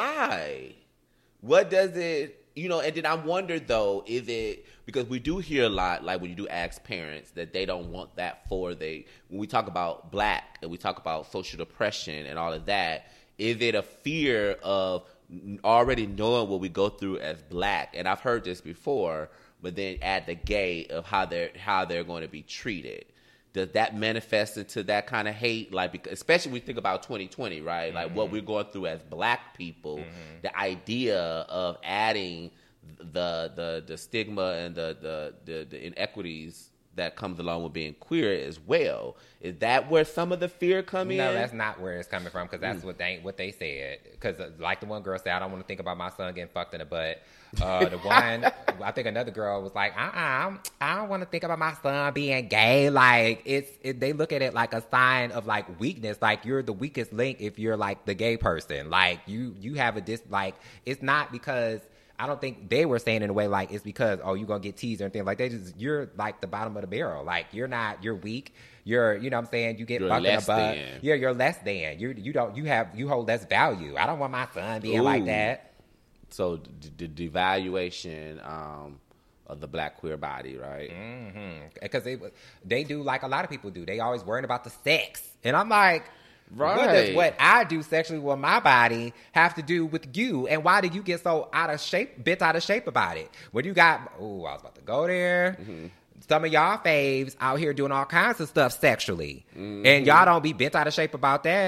What does it, you know, and then I wonder, though, is it, because we do hear a lot, like when you do ask parents, that they don't want that when we talk about black and we talk about social depression and all of that, is it a fear of already knowing what we go through as black? And I've heard this before, but then add the gay of how they're going to be treated. Does that manifest into that kind of hate? Like, especially when we think about 2020, right? Like what we're going through as black people, the idea of adding the stigma and the inequities that comes along with being queer as well. Is that where some of the fear come in? No, that's not where it's coming from, because that's what they said. Because like the one girl said, I don't want to think about my son getting fucked in the butt. The one, I think another girl was like, I don't want to think about my son being gay. Like, they look at it like a sign of like weakness. Like, you're the weakest link if you're like the gay person. Like, you have like, it's not because, I don't think they were saying in a way like it's because, oh, you're going to get teased or anything. Like, you're like the bottom of the barrel. Like, you're weak. You're, you know what I'm saying? You get fucked in the butt. Yeah, you're less than. You hold less value. I don't want my son being like that. So the devaluation of the black queer body, right? Because they do like a lot of people do. They always worrying about the sex. And I'm like, right. What does what I do sexually with my body have to do with you? And why do you get so bent out of shape about it? When you got, I was about to go there. Some of y'all faves out here doing all kinds of stuff sexually. And y'all don't be bent out of shape about that.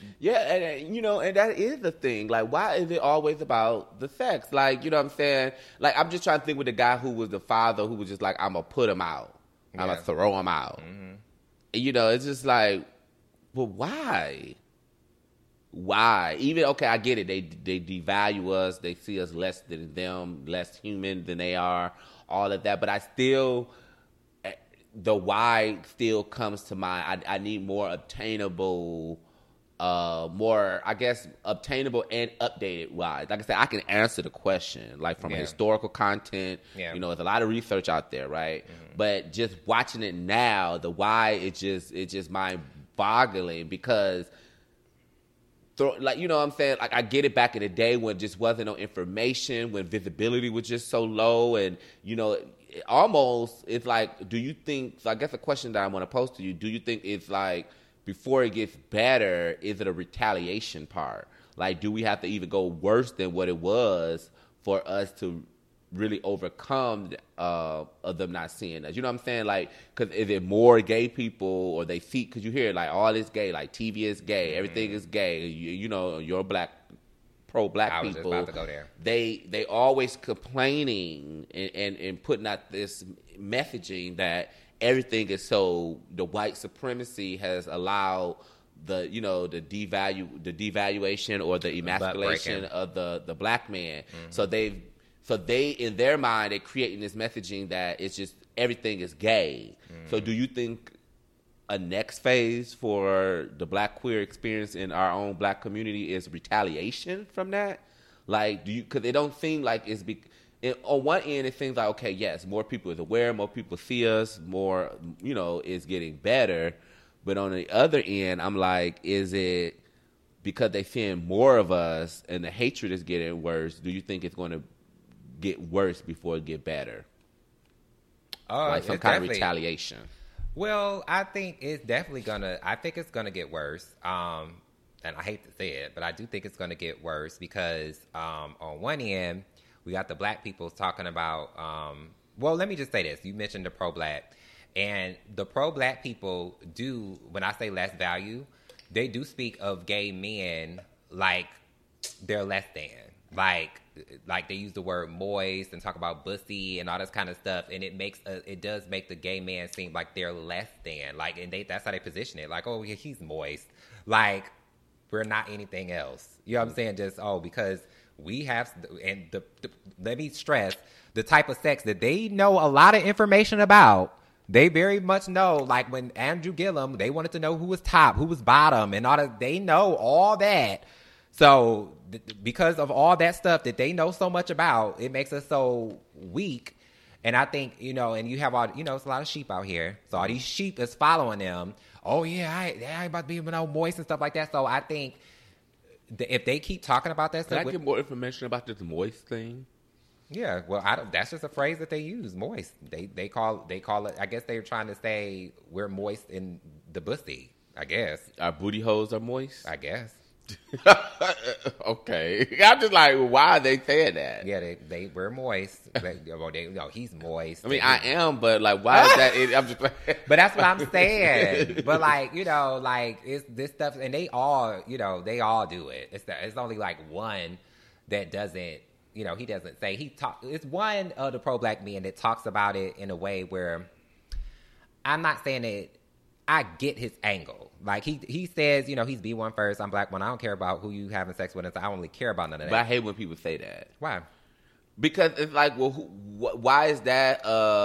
Yeah, and you know, and that is the thing. Like, why is it always about the sex? Like, you know what I'm saying? Like, I'm just trying to think with the guy who was the father who was just like, I'm gonna put him out. I'm gonna throw him out. And, you know, it's just like, well, why? Why? Even, okay, I get it. They devalue us. They see us less than them, less human than they are, all of that. But I still, the why still comes to mind. I need more obtainable, obtainable and updated why. Like I said, I can answer the question, like from historical content. You know, there's a lot of research out there, right? But just watching it now, the why, it's just mind-boggling because, like, you know what I'm saying? Like, I get it back in the day when just wasn't no information, when visibility was just so low, and, you know, it's like, do you think, so I guess a question that I want to pose to you, do you think it's like, before it gets better, is it a retaliation part? Like, do we have to even go worse than what it was for us to really overcome of them not seeing us? You know what I'm saying? Like, because is it more gay people, or they see, because you hear like all is gay, like TV is gay, everything is gay. You know, you're black, pro-black people. I was just about to go there. They always complaining and putting out this messaging that everything is so, the white supremacy has allowed the, you know, the devaluation or the emasculation of the black man. So they in their mind, they're creating this messaging that it's just everything is gay. So do you think a next phase for the black queer experience in our own black community is retaliation from that? Like, because it don't seem like it's on one end, it seems like, okay, yes, more people is aware, more people see us, more, you know, it's getting better. But on the other end, I'm like, is it because they seeing more of us and the hatred is getting worse? Do you think it's going to get worse before it get better? Like some kind of retaliation. Well, I think it's definitely gonna get worse. And I hate to say it, but I do think it's gonna get worse because on one end, we got the black people talking about, well, let me just say this. You mentioned the pro-black. And the pro-black people do, when I say less value, they do speak of gay men like they're less than. Like they use the word moist and talk about bussy and all this kind of stuff. And it does make the gay man seem like they're less than. Like, and that's how they position it. Like, oh, yeah, he's moist. Like, we're not anything else. You know what I'm saying? Just, because we have, and let me stress, the type of sex that they know a lot of information about, they very much know. Like when Andrew Gillum, they wanted to know who was top, who was bottom, and all that. They know all that. So because of all that stuff that they know so much about, it makes us so weak. And I think, you know, and you have all, you know, it's a lot of sheep out here. So all these sheep is following them. Oh yeah, I ain't about to be moist and stuff like that. So I think if they keep talking about that stuff, can I get more information about this moist thing? Yeah, well, that's just a phrase that they use, moist. They call it. I guess they're trying to say we're moist in the bussy. I guess our booty holes are moist. I guess. Okay, I'm just like, why are they saying that? Yeah, we're moist. He's moist. I mean, I am, but like, why is that? I'm just. But that's what I'm saying. But like, you know, like it's this stuff, and they all, you know, they all do it. It's only like one that doesn't. You know, he doesn't say it's one of the pro-black men that talks about it in a way where I'm not saying that I get his angle. Like he says, you know, he's B1 first, I'm black one. I don't care about who you having sex with, and so I don't really care about none of that. But I hate when people say that. Why? Because it's like, well, why is that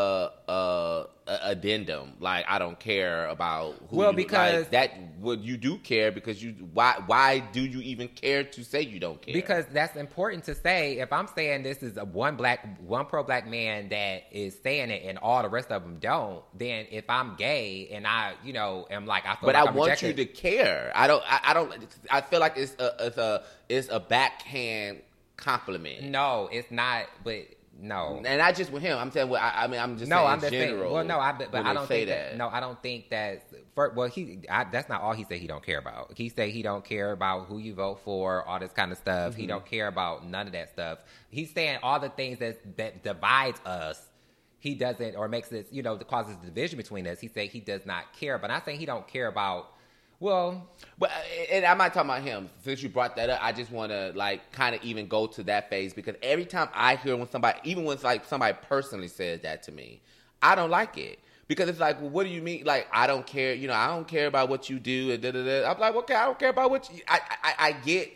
addendum? Like, I don't care about who. Well, because like, that. Well, you do care because you. Why do you even care to say you don't care? Because that's important to say. If I'm saying this is one pro-black man that is saying it, and all the rest of them don't, then if I'm gay and I, you know, am like I feel. But like I want you to care. I don't. I feel like it's a backhand compliment. No, it's not. But no, and not just with him. I'm saying. I'm just saying in general. Well, no, but I don't think that. No, I don't think that. That's not all he said. He don't care about. He said he don't care about who you vote for, all this kind of stuff. Mm-hmm. He don't care about none of that stuff. He's saying all the things that divides us. He doesn't, or makes it, you know, causes division between us. He said he does not care. But I'm not saying he don't care about Well, but and I'm not talking about him. Since you brought that up, I just want to like kind of even go to that phase because every time I hear when somebody, even when like somebody personally says that to me, I don't like it because it's like, well, what do you mean? Like I don't care, I don't care about what you do. And I'm like, okay, I don't care about what you. I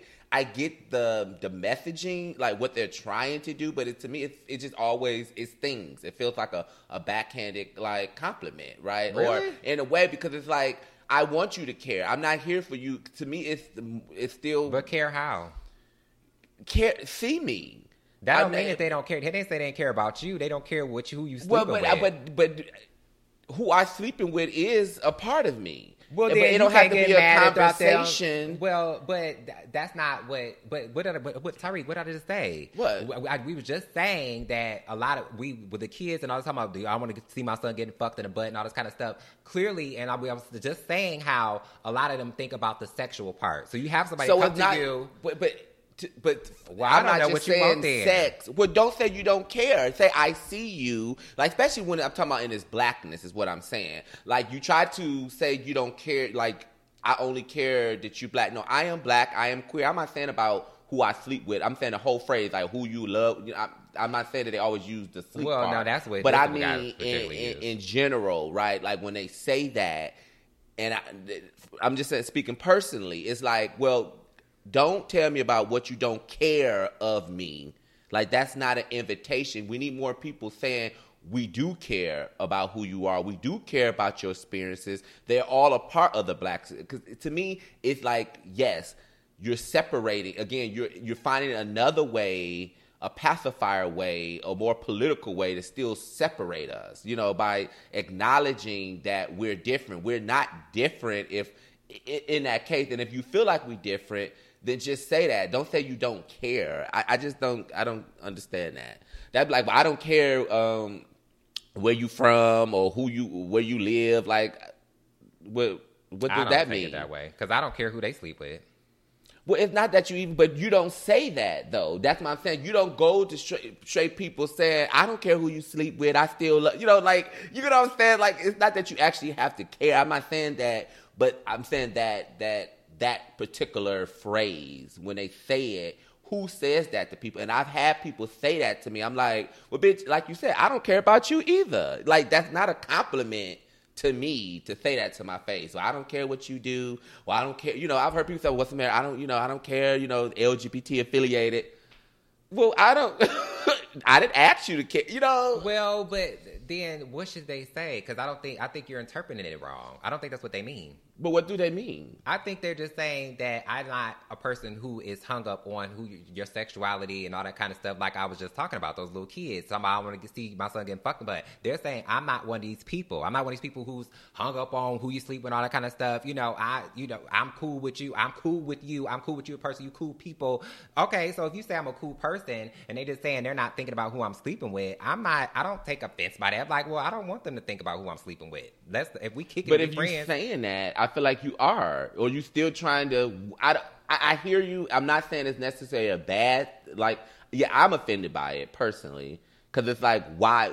get the messaging, like what they're trying to do, but to me, it just always it's things. It feels like a backhanded like compliment, right? Really? Or in a way because it's like. I want you to care. I'm not here for you. To me, it's still. But care how? Care. See me. That don't mean that they don't care. They didn't say they didn't care about you. They don't care who you sleeping with. But who I sleeping with is a part of me. Well, then it don't have to be a conversation. Well, but that's not what. But what Tariq? What did I just say? What we were just saying that a lot of with the kids and all this talking about. I want to see my son getting fucked in the butt and all this kind of stuff. Clearly, and I was just saying how a lot of them think about the sexual part. So you have somebody come to you, But well, I'm I don't not know just what you want saying then. sex. Well, don't say you don't care. Say I see you. Like especially when I'm talking about in this blackness is what I'm saying. Like you try to say you don't care. Like I only care that you black. No, I am black. I am queer. I'm not saying about who I sleep with. I'm saying the whole phrase like who you love. I'm not saying that they always use the sleep part. No, that's what. But I mean in general, right? Like when they say that, and I'm just saying, speaking personally, it's like well. Don't tell me about what you don't care of me. Like, that's not an invitation. We need more people saying, we do care about who you are. We do care about your experiences. They're all a part of the blacks. Because to me, it's like, yes, you're separating. Again, you're finding another way, a pacifier way, a more political way to still separate us, by acknowledging that we're different. We're not different in that case. And if you feel like we're different, then just say that. Don't say you don't care. I don't understand that. That'd be like, well, I don't care where you from or where you live. Like, what does that mean? I don't think it that way because I don't care who they sleep with. Well, it's not that but you don't say that though. That's what I'm saying. You don't go to straight people saying, I don't care who you sleep with. I still love, like, you know what I'm saying? Like, it's not that you actually have to care. I'm not saying that, but I'm saying that particular phrase, when they say it, who says that to people? And I've had people say that to me. I'm like, well, bitch, like you said, I don't care about you either. Like, that's not a compliment to me to say that to my face. Well, I don't care what you do. Well, I don't care. I've heard people say, what's the matter? I don't care, LGBT affiliated. Well, I didn't ask you to care, Well, but then what should they say? Because I think you're interpreting it wrong. I don't think that's what they mean. But what do they mean? I think they're just saying that I'm not a person who is hung up on your sexuality and all that kind of stuff. Like I was just talking about those little kids. Somebody I want to see my son getting fucked, but they're saying I'm not one of these people. I'm not one of these people who's hung up on who you sleep with and all that kind of stuff. I'm cool with you. I'm cool with you. I'm cool with you, a person. You cool people. Okay, so if you say I'm a cool person and they just saying they're not thinking about who I'm sleeping with, I don't take offense by that. I'm like, well, I don't want them to think about who I'm sleeping with. If we kick it, but if friends, you're saying that, I feel like you are, or you still trying to. I hear you. I'm not saying it's necessarily a bad. Like, yeah, I'm offended by it personally because it's like, why?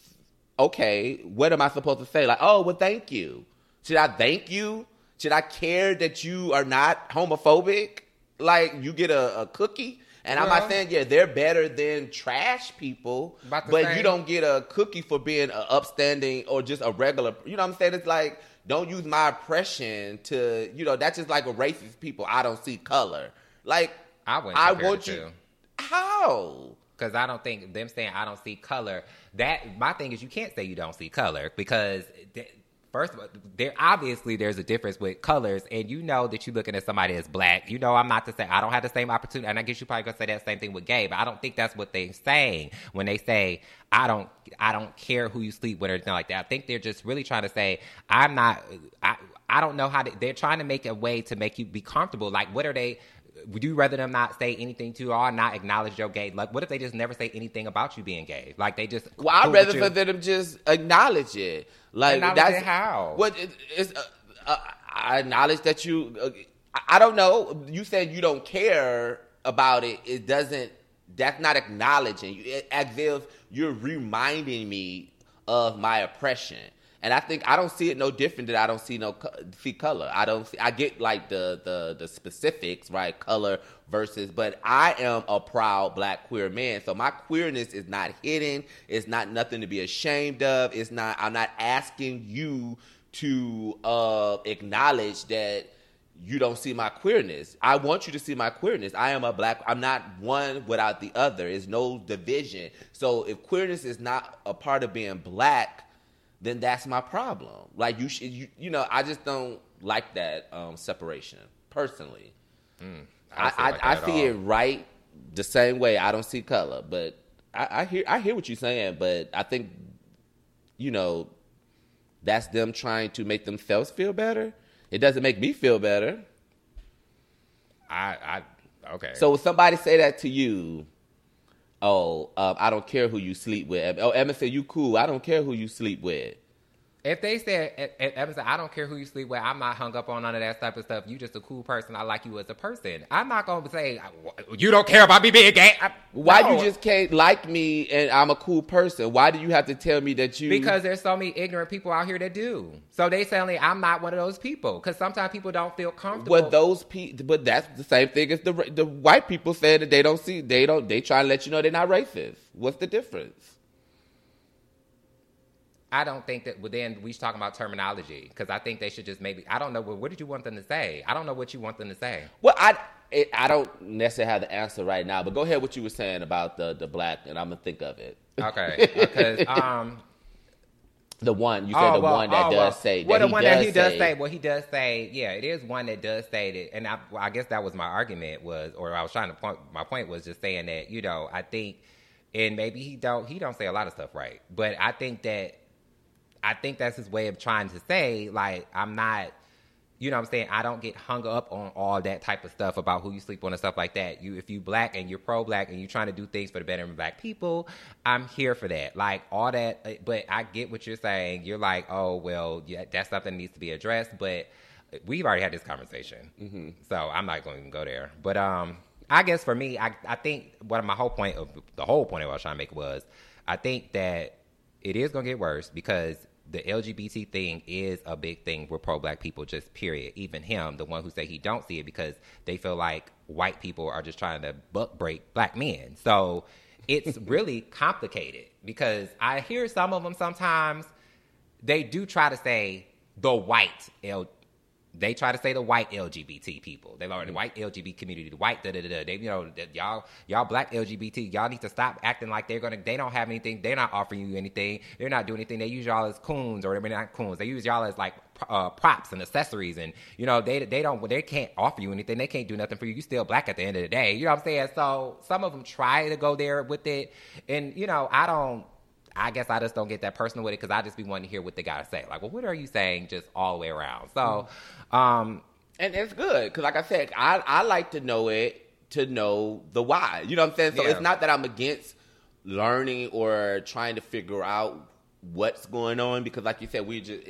Okay, what am I supposed to say? Like, oh, well, thank you. Should I thank you? Should I care that you are not homophobic? Like, you get a cookie? And I'm not saying, they're better than trash people, but you don't get a cookie for being an upstanding or just a regular, you know what I'm saying? It's like, don't use my oppression to, that's just like a racist people. I don't see color. Like, I want you. How? Because I don't think them saying I don't see color, my thing is you can't say you don't see color because first of all, there's a difference with colors, and that you're looking at somebody as black. I'm not to say I don't have the same opportunity, and I guess you probably gonna say that same thing with gay, but I don't think that's what they're saying when they say I don't care who you sleep with or anything like that. I think they're just really trying to say I'm not. I don't know how they're trying to make a way to make you be comfortable. Like, what are they? Would you rather them not say anything to you or not acknowledge your gay? Like, what if they just never say anything about you being gay? Like, they just. Well, I'd rather for them just acknowledge it. Like, that's how. What it's I acknowledge that you. I don't know. You said you don't care about it. It doesn't. That's not acknowledging. As if you're reminding me of my oppression. And I think I don't see it no different than I don't see color. I get like the specifics, right? Color versus, but I am a proud black queer man. So my queerness is not hidden. It's not nothing to be ashamed of. I'm not asking you to acknowledge that you don't see my queerness. I want you to see my queerness. I'm not one without the other. There's no division. So if queerness is not a part of being black, then that's my problem. Like I just don't like that separation personally. I see it right the same way. I don't see color, but I hear what you're saying. But I think that's them trying to make themselves feel better. It doesn't make me feel better. Okay. So if somebody say that to you, I don't care who you sleep with. Oh, Emma said, you cool. I don't care who you sleep with. If they said, Evan said, I don't care who you sleep with, I'm not hung up on none of that type of stuff. You just a cool person. I like you as a person. I'm not going to say, you don't care about me being gay. Why you just can't like me and I'm a cool person? Why do you have to tell me that you... Because there's so many ignorant people out here that do. So they saying I'm not one of those people. Because sometimes people don't feel comfortable. But that's the same thing as the white people saying that they try to let you know they're not racist. What's the difference? I don't think that. Well, then we should talk about terminology because I think they should just maybe. I don't know. What did you want them to say? I don't know what you want them to say. Well, I don't necessarily have the answer right now. But go ahead. What you were saying about the black, and I'm gonna think of it. Okay. Because the one you said one that does say. Well, the one that he does say. Well, he does say. Yeah, it is one that does say that. And I guess that was my argument I was trying to point. My point was just saying that I think, and maybe he don't say a lot of stuff right, but I think that's his way of trying to say, like, I'm not, what I'm saying? I don't get hung up on all that type of stuff about who you sleep on and stuff like that. If you black and you're pro-black and you're trying to do things for the betterment of black people, I'm here for that. Like, all that, but I get what you're saying. You're like, oh, well, yeah, that's something that needs to be addressed, but we've already had this conversation. Mm-hmm. So I'm not going to even go there. But I guess for me, I think the whole point of what I was trying to make was, I think that it is going to get worse because the LGBT thing is a big thing with pro-black people, just period. Even him, the one who say he don't see it because they feel like white people are just trying to buck break black men. So it's really complicated because I hear some of them sometimes, they do try to say the white They try to say the white LGBT people. They are the white LGBT community, the white da-da-da-da. They, y'all black LGBT, y'all need to stop acting like they don't have anything. They're not offering you anything. They're not doing anything. They use y'all as coons, or they're not coons. They use y'all as like props and accessories, and they can't offer you anything. They can't do nothing for you. You still black at the end of the day. You know what I'm saying? So some of them try to go there with it, and I guess I just don't get that personal with it because I just be wanting to hear what they got to say. Like, well, what are you saying just all the way around? So, and it's good because, like I said, I like to know it to know the why. You know what I'm saying? So It's not that I'm against learning or trying to figure out what's going on because, like you said,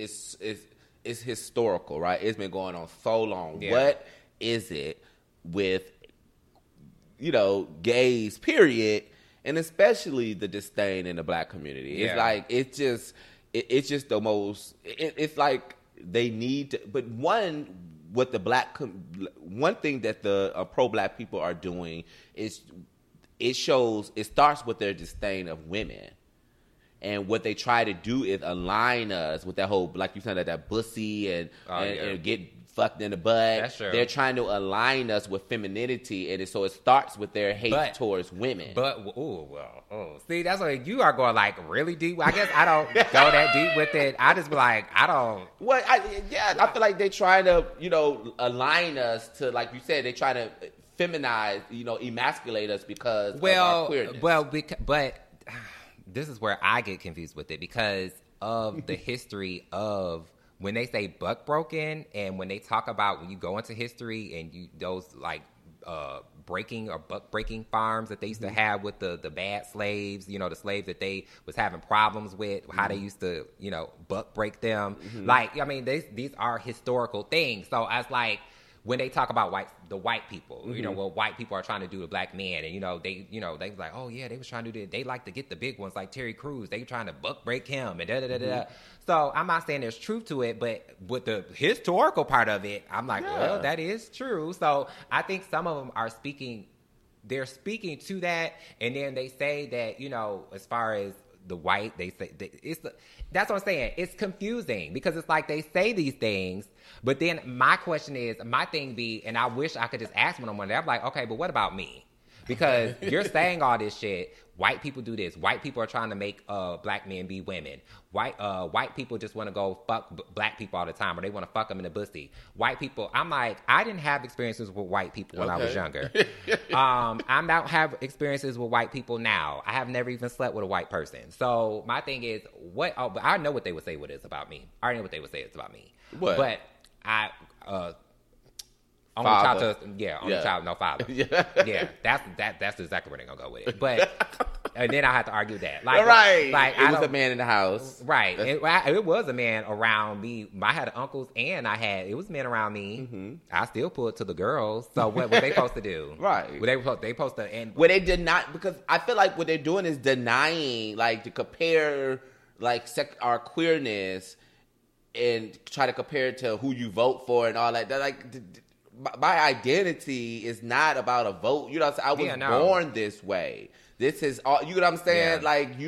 it's historical, right? It's been going on so long. Yeah. What is it with gays? Period. And especially the disdain in the black community. Yeah. It's like, it's just the most, it's like they need to, but one thing that the pro-black people are doing is it starts with their disdain of women. And what they try to do is align us with that whole, like you said, that pussy and get fucked in the butt. That's true. They're trying to align us with femininity, and so it starts with their hate towards women. See, that's why you are going like really deep. I guess I don't go that deep with it. I just be like, I don't. Well, I feel like they trying to, align us to, like you said, they try to feminize, emasculate us because of our queerness. But this is where I get confused with it because of the history of. When they say buck broken, and when they talk about when you go into history and those like breaking or buck breaking farms that they used to have with the bad slaves, the slaves that they was having problems with, how they used to buck break them. Like, I mean, these are historical things. So I was like, when they talk about the white people, what white people are trying to do to black men, and they like, oh yeah, they was trying to do that. They like to get the big ones like Terry Crews. They trying to buck break him and da da da da. So I'm not saying there's truth to it, but with the historical part of it, I'm like, well, that is true. So I think some of them are speaking. They're speaking to that, and then they say that as far as the white, they say that's what I'm saying. It's confusing because it's like they say these things, but then my thing be, and I wish I could just ask one on one. I'm like, okay, but what about me? Because you're saying all this shit. White people do this. White people are trying to make black men be women. White people just want to go fuck black people all the time, or they want to fuck them in the pussy. White people, I'm like, I didn't have experiences with white people when I was younger. I don't have experiences with white people now. I have never even slept with a white person. So my thing is, but I know what they would say what it's about me. I already know what they would say it's about me. What? But only child, no father. Yeah, that's exactly where they're gonna go with it. But and then I have to argue that, it was a man in the house, right? It was a man around me. I had uncles, and it was men around me. Mm-hmm. I still pulled to the girls. So what were they supposed to do? Right? They supposed to end. Well, they did not, because I feel like what they're doing is denying, like, to compare our queerness and try to compare it to who you vote for and all that. They're like. My identity is not about a vote. You know what I'm saying? I was born this way. This is all. You know what I'm saying? Yeah. Like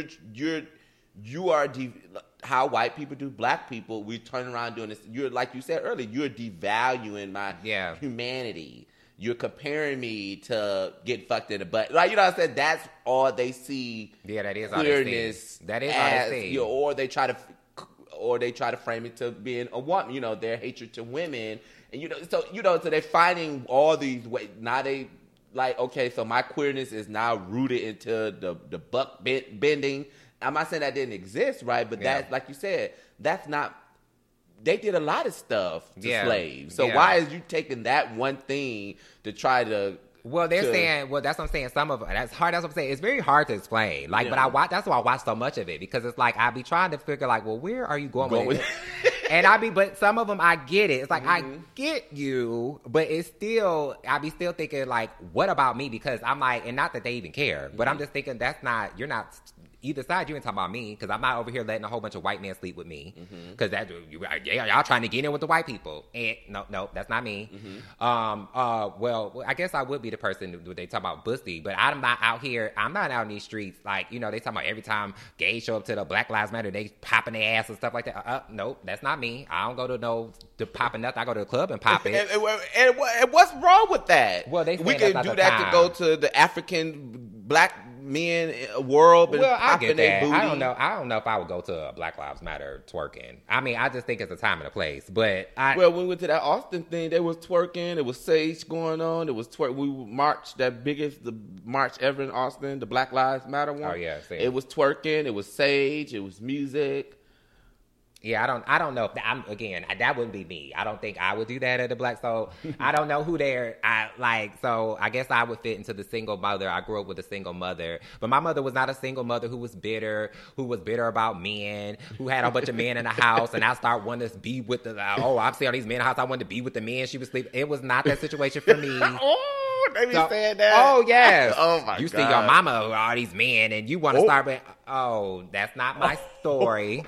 you are how white people do black people. We turn around doing this. You're, like you said earlier, you're devaluing my humanity. You're comparing me to get fucked in the butt. Like, you know what I'm saying? That's all they see. Yeah, that is queerness. That is all they see. Or they try to frame it to being a woman. Their hatred to women. And so they're finding all these ways. Now they like, okay, so my queerness is now rooted into the buck bending. I'm not saying that didn't exist, right? But that's, like you said, that's not. They did a lot of stuff to slaves. So why is you taking that one thing to try to? Well, they're saying. Well, that's what I'm saying. Some of that's hard. That's what I'm saying. It's very hard to explain. Like, but that's why I watch so much of it, because it's like I be trying to figure like, well, where are you going with it? And but some of them I get it. It's like I get you, but it's still I be still thinking like, what about me? Because I'm like, and not that they even care, but I'm just thinking you're not. Either side, you ain't talking about me, because I'm not over here letting a whole bunch of white men sleep with me, because y'all trying to get in with the white people, and no, that's not me. Well, I guess I would be the person that they talk about pussy, but I'm not out here. I'm not out in these streets like they talking about every time gays show up to the Black Lives Matter, they popping their ass and stuff like that. Nope, that's not me. I don't go to popping nothing. I go to the club and pop it. And what's wrong with that? Well, we can do that to go to the African black men world. Well, I get that. I don't know if I would go to a Black Lives Matter twerking. I mean, I just think it's a time and a place. But when we went to that Austin thing, they was twerking. It was Sage going on. It was twerk. We marched the march ever in Austin, the Black Lives Matter one. Oh yeah, it was twerking. It was Sage. It was music. Yeah, I don't know if that wouldn't be me. I don't think I would do that at the black. So I don't know who so I guess I would fit into the single mother. I grew up with a single mother, but my mother was not a single mother who was bitter about men, who had a bunch of men in the house, and I start wanting to be with I'm seeing all these men in the house. I wanted to be with the men she was sleeping. It was not that situation for me. They be saying that. Oh yes. Oh my God. You see your mama with all these men, and you want to start with. Oh, that's not my story.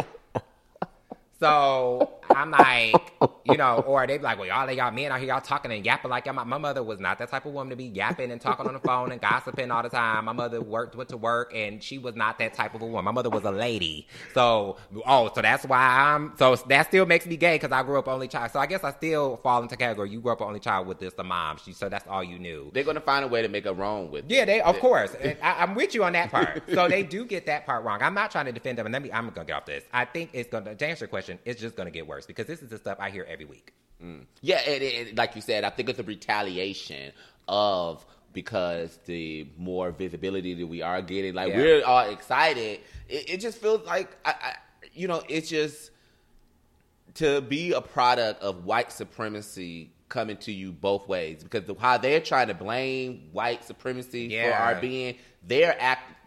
So I'm like, or they be like, well, y'all they got men out here, y'all talking and yapping like my mother was not that type of woman to be yapping and talking on the phone and gossiping all the time. My mother went to work, and she was not that type of a woman. My mother was a lady. So that's why so that still makes me gay, because I grew up only child. So I guess I still fall into category. You grew up only child with the mom. So that's all you knew. They're going to find a way to make her wrong with it. Of course. And I'm with you on that part. So they do get that part wrong. I'm not trying to defend them. And I'm going to get off this. I think it's going to answer your question. It's just going to get worse, because this is the stuff I hear every week. Yeah, and like you said, I think it's a retaliation because the more visibility that we are getting, we're all excited. It just feels like, it's just to be a product of white supremacy coming to you both ways, because how they're trying to blame white supremacy for our being,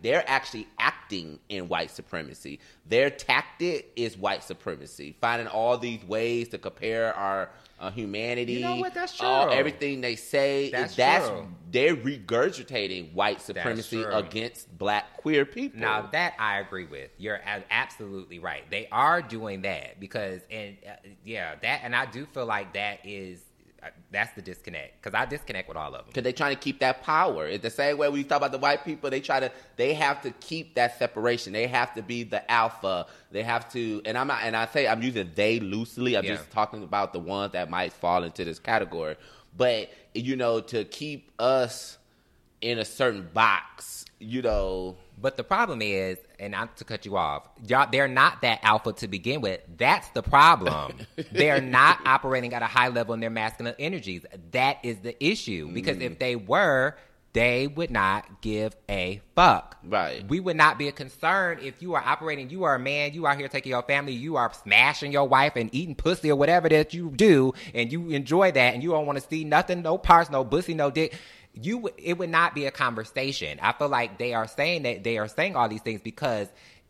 they're actually acting in white supremacy. Their tactic is white supremacy, finding all these ways to compare our humanity. You know what? That's true. Everything they say, That's true. They're regurgitating white supremacy against black queer people. Now that I agree with. You're absolutely right. They are doing that because, and I do feel like that is. That's the disconnect, because I disconnect with all of them. Because they're trying to keep that power. It's the same way we talk about the white people. They have to keep that separation. They have to be the alpha. They have to, and I'm using they loosely. I'm just talking about the ones that might fall into this category. But, to keep us in a certain box, But the problem is, and not to cut you off, y'all, they're not that alpha to begin with. That's the problem. They're not operating at a high level in their masculine energies. That is the issue. Because if they were, they would not give a fuck. Right. We would not be a concern if you are operating, you are a man, you are here taking your family, you are smashing your wife and eating pussy or whatever that you do, and you enjoy that, and you don't want to see nothing, no parts, no pussy, no dick. It would not be a conversation. I feel like they are saying all these things because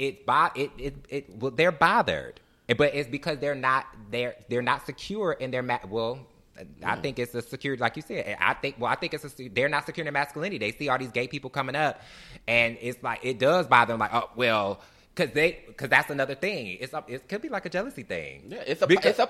they're bothered, but it's because they're not secure in their I think it's a secure, like you said. I think they're not secure in their masculinity. They see all these gay people coming up, and it's like it does bother them. Like, oh well, because that's another thing. It could be like a jealousy thing. Yeah, it's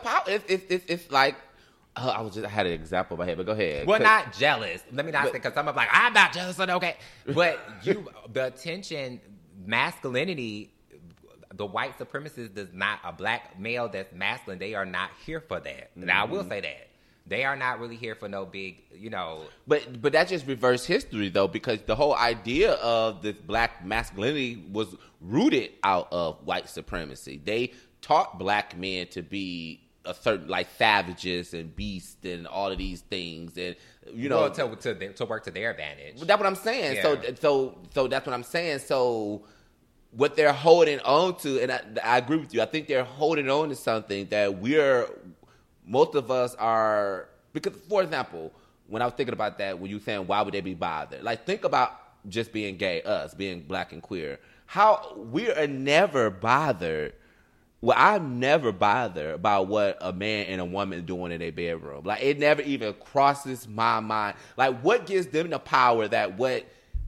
like. I had an example in my head, but go ahead. Well, not jealous. Let me not say, because some are like, I'm not jealous, okay. But the attention, masculinity, the white supremacist does not, a black male that's masculine, they are not here for that. Mm-hmm. Now, I will say that. They are not really here for no big, But that just reverse history, though, because the whole idea of this black masculinity was rooted out of white supremacy. They taught black men to be a certain, like, savages and beasts and all of these things, and to work to their advantage. That's what I'm saying. Yeah. So that's what I'm saying. So what they're holding on to, and I agree with you. I think they're holding on to something that most of us are. Because, for example, when I was thinking about that, when you were saying why would they be bothered? Like, think about just being gay, us being black and queer. How we are never bothered. Well, I'm never bothered about what a man and a woman are doing in their bedroom. Like, it never even crosses my mind. Like, what gives them the power that what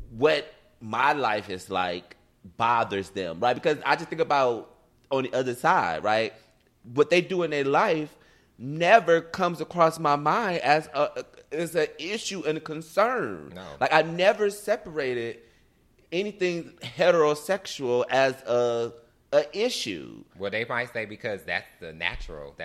my life is like bothers them, right? Because I just think about on the other side, right? What they do in their life never comes across my mind as an issue and a concern. No. Like, I never separated anything heterosexual as a issue. Well, they might say because that's natural.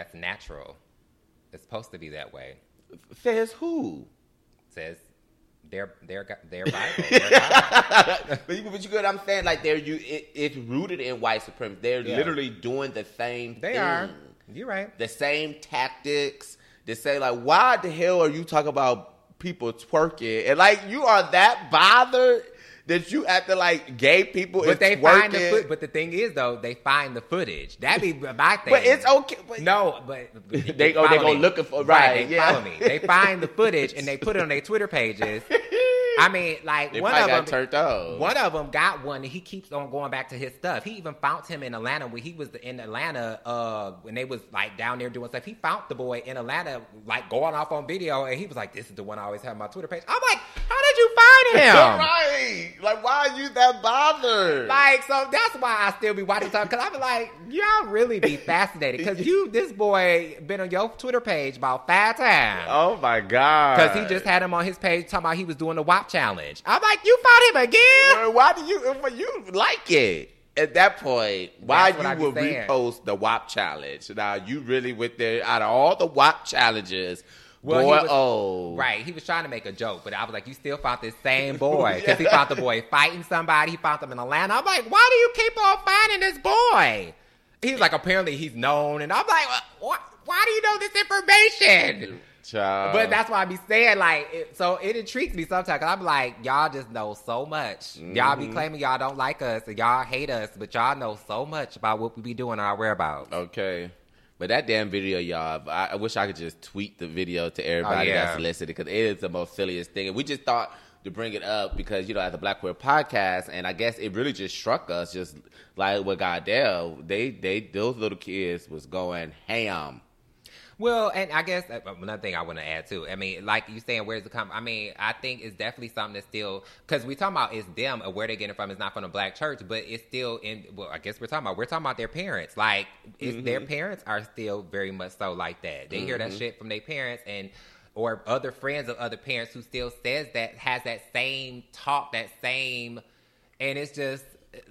It's supposed to be that way. Says who? Says their Bible. Their Bible. But you get what I'm saying? Like, it's rooted in white supremacy. They're literally doing the same thing. They are. You're right. The same tactics. They say, like, why the hell are you talking about people twerking? And, like, you are that bothered that you acting like gay people but is find twerking. But the thing is, though, they find the footage. That'd be my thing. But it's okay. But they go looking for right. They follow me. They find the footage and they put it on their Twitter pages. I mean, like, they one of them turned on. One of them got one, and he keeps on going back to his stuff. He even found him in Atlanta when he was in Atlanta when they was like down there doing stuff. He found the boy in Atlanta, like going off on video, and he was like, "This is the one I always have on my Twitter page." I'm like, "How did you find him?" Right? Like, why are you that bothered? Like, so that's why I still be watching stuff, because I be like, y'all really be fascinated, because this boy been on your Twitter page about 5 times. Oh my god! Because he just had him on his page talking about he was doing the WAP challenge. I'm like, you found him again? Well, why do you like it? At that point, why you would repost the WAP challenge? Now, you really went there out of all the WAP challenges. Well, right. He was trying to make a joke, but I was like, you still found this same boy. Because he found the boy fighting somebody. He found them in Atlanta. I'm like, why do you keep on finding this boy? He's like, apparently he's known. And I'm like, why do you know this information? Child. But that's why I be saying, like, so it intrigues me sometimes. Cause I'm like, y'all just know so much. Mm-hmm. Y'all be claiming y'all don't like us and y'all hate us, but y'all know so much about what we be doing in our whereabouts. Okay. But that damn video, y'all, I wish I could just tweet the video to everybody that's listening, because it is the most silliest thing. And we just thought, to bring it up because, as a Black Queer podcast, and I guess it really just struck us, just like with Goddell, those little kids was going ham. Well, and I guess another thing I want to add too. I mean, like you saying, where's it come? I mean, I think it's definitely something that's still, because we talking about it's them or where they're getting it from. It's not from the Black church, but it's still in. Well, I guess we're talking about their parents. Like, their parents are still very much so like that. They hear that shit from their parents or other friends of other parents who still says that, has that same talk, that same, and it's just.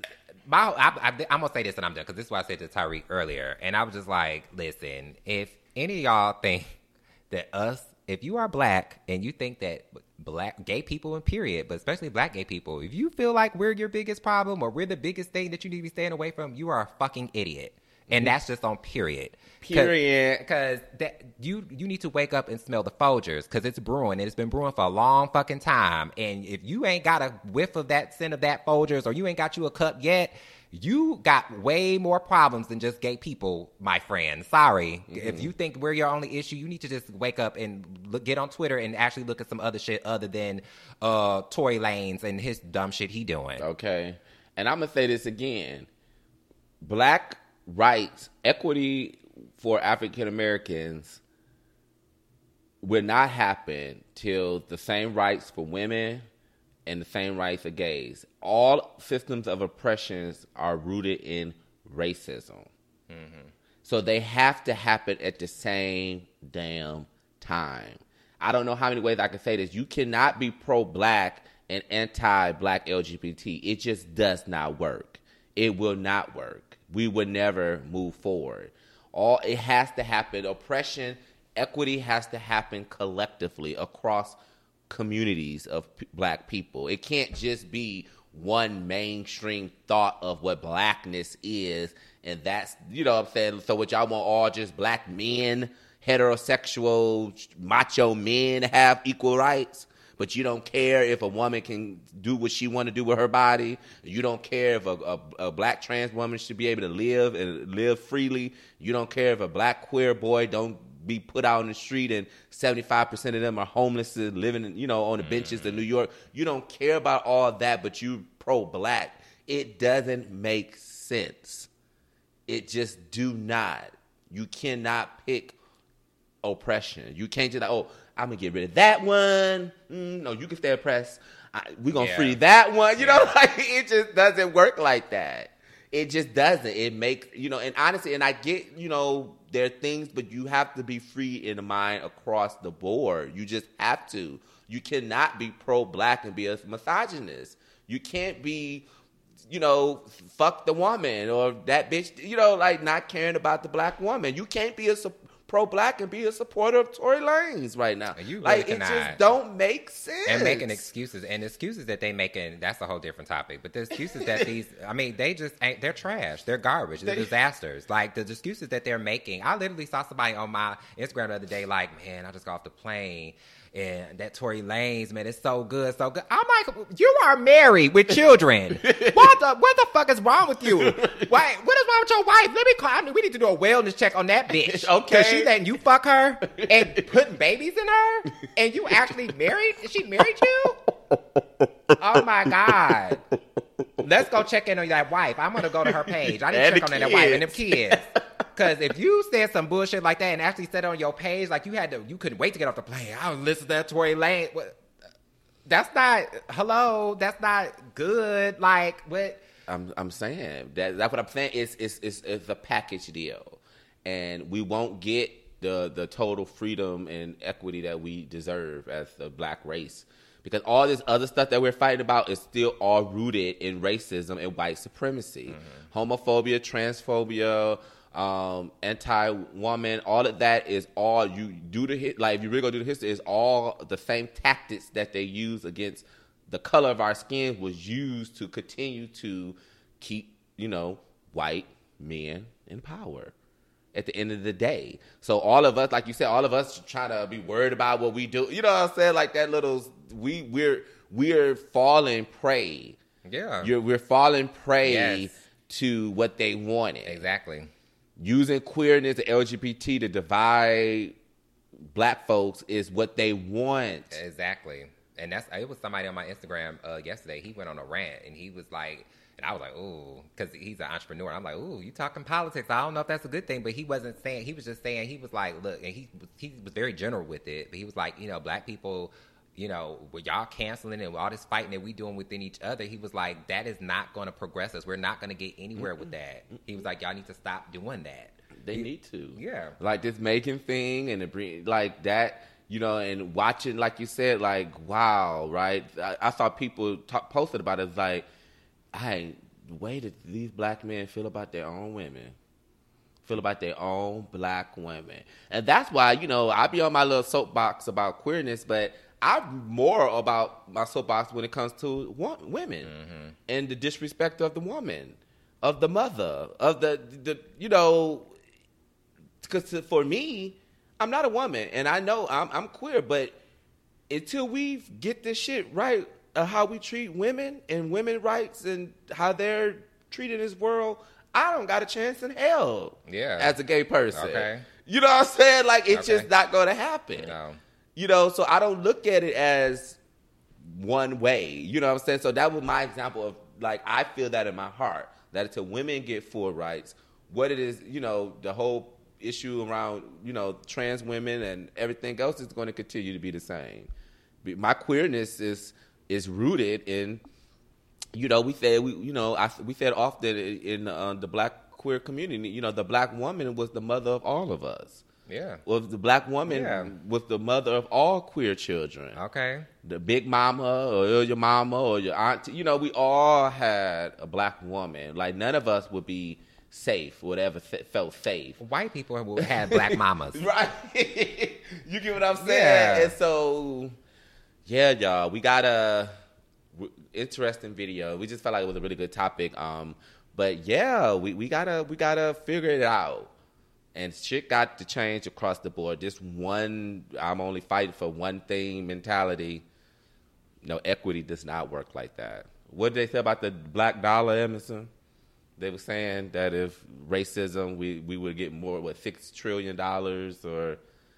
I'm gonna say this and I'm done because this is what I said to Tyreek earlier, and I was just like, listen, if any of y'all think that if you are Black and you think that Black gay people in period, but especially Black gay people, if you feel like we're your biggest problem or we're the biggest thing that you need to be staying away from, you are a fucking idiot. And that's just on period. Because you need to wake up and smell the Folgers because it's brewing. And it's been brewing for a long fucking time. And if you ain't got a whiff of that scent of that Folgers or you ain't got you a cup yet, you got way more problems than just gay people, my friend. Sorry. If you think we're your only issue, you need to just wake up and get on Twitter and actually look at some other shit other than Tory Lanez and his dumb shit he doing. Okay. And I'm going to say this again. Black rights, equity for African Americans will not happen till the same rights for women and the same rights for gays. All systems of oppressions are rooted in racism. So they have to happen at the same damn time. I don't know how many ways I can say this. You cannot be pro-Black and anti-Black LGBT. It just does not work. It will not work. We would never move forward. It has to happen. Oppression, equity has to happen collectively across communities of Black people. It can't just be one mainstream thought of what Blackness is, and that's, what I'm saying? So what y'all want all just Black men, heterosexual, macho men have equal rights? But you don't care if a woman can do what she want to do with her body. You don't care if a Black trans woman should be able to live and live freely. You don't care if a Black queer boy don't be put out on the street and 75% of them are homeless and living, on the benches in New York. You don't care about all that, but you pro-Black. It doesn't make sense. It just do not. You cannot pick oppression. You can't just I'm going to get rid of that one. No, you can stay oppressed. We're going to free that one. It just doesn't work like that. It just doesn't. It makes, and honestly, and I get, there are things, but you have to be free in the mind across the board. You just have to. You cannot be pro-Black and be a misogynist. You can't be, fuck the woman or that bitch, not caring about the Black woman. You can't be a pro-Black and be a supporter of Tory Lanez right now. You really it just don't make sense. And making excuses. And excuses that they making, that's a whole different topic. But the excuses that they just ain't, they're trash. They're garbage. They're disasters. Like, the excuses that they're making. I literally saw somebody on my Instagram the other day like, man, I just got off the plane. And that Tory Lanez, man, it's so good, so good. I'm like, you are married with children. What the fuck is wrong with you? What is wrong with your wife? Let me call. We need to do a wellness check on that bitch. Okay. Because she letting you fuck her and putting babies in her? And you actually married? She married you? Oh, my God. Let's go check in on that wife. I'm going to go to her page. I need to check on that wife and them kids. Because if you said some bullshit like that and actually said it on your page, like you couldn't wait to get off the plane. I was listening to that Tory Lanez. That's not good. Like, what? I'm saying that's what I'm saying. It's a package deal, and we won't get the total freedom and equity that we deserve as the Black race, because all this other stuff that we're fighting about is still all rooted in racism and white supremacy, homophobia, transphobia. Anti-woman, all of that is all you do to hit. Like, if you really go do the history, is all the same tactics that they use against the color of our skin was used to continue to keep, white men in power at the end of the day. So all of us, like you said, all of us trying to be worried about what we do. You know what I'm saying? Like that little, we're falling prey. Yeah. We're falling prey to what they wanted. Exactly. Using queerness and LGBT to divide Black folks is what they want. Exactly. And it was somebody on my Instagram yesterday. He went on a rant and he was like, and I was like, ooh, because he's an entrepreneur. I'm like, ooh, you talking politics. I don't know if that's a good thing, but he wasn't saying, he was just saying, he was like, look, and he was very general with it, but he was like, black people, with y'all canceling and all this fighting that we doing within each other, he was like, that is not going to progress us. We're not going to get anywhere with that. He was like, y'all need to stop doing that. They need to. Yeah. Like this Megan thing and like that, and watching, like you said, like, wow, right? I saw people posted about it. It's like, hey, the way that these black men feel about their own women, feel about their own black women. And that's why, I be on my little soapbox about queerness, but I'm more about my soapbox when it comes to women and the disrespect of the woman, of the mother, of the because for me, I'm not a woman, and I know I'm queer, but until we get this shit right, how we treat women and women's rights and how they're treated in this world, I don't got a chance in hell as a gay person. Okay. You know what I'm saying? Like, it's just not going to happen. No. So I don't look at it as one way. You know what I'm saying? So that was my example of, like, I feel that in my heart, that until women get full rights, what it is, the whole issue around, trans women and everything else is going to continue to be the same. My queerness is rooted in, we said often in the black queer community, the black woman was the mother of all of us. Yeah. Well, the black woman was the mother of all queer children. Okay. The big mama or your mama or your auntie, we all had a black woman. Like, none of us would be safe, whatever felt safe. White people had black mamas. Right. You get what I'm saying? Yeah. And so, yeah, y'all, we got a interesting video. We just felt like it was a really good topic. But yeah, we gotta figure it out. And shit got to change across the board. This one, I'm only fighting for one thing mentality. Equity does not work like that. What did they say about the black dollar, Emerson? They were saying that if racism, we would get more, $6 trillion or...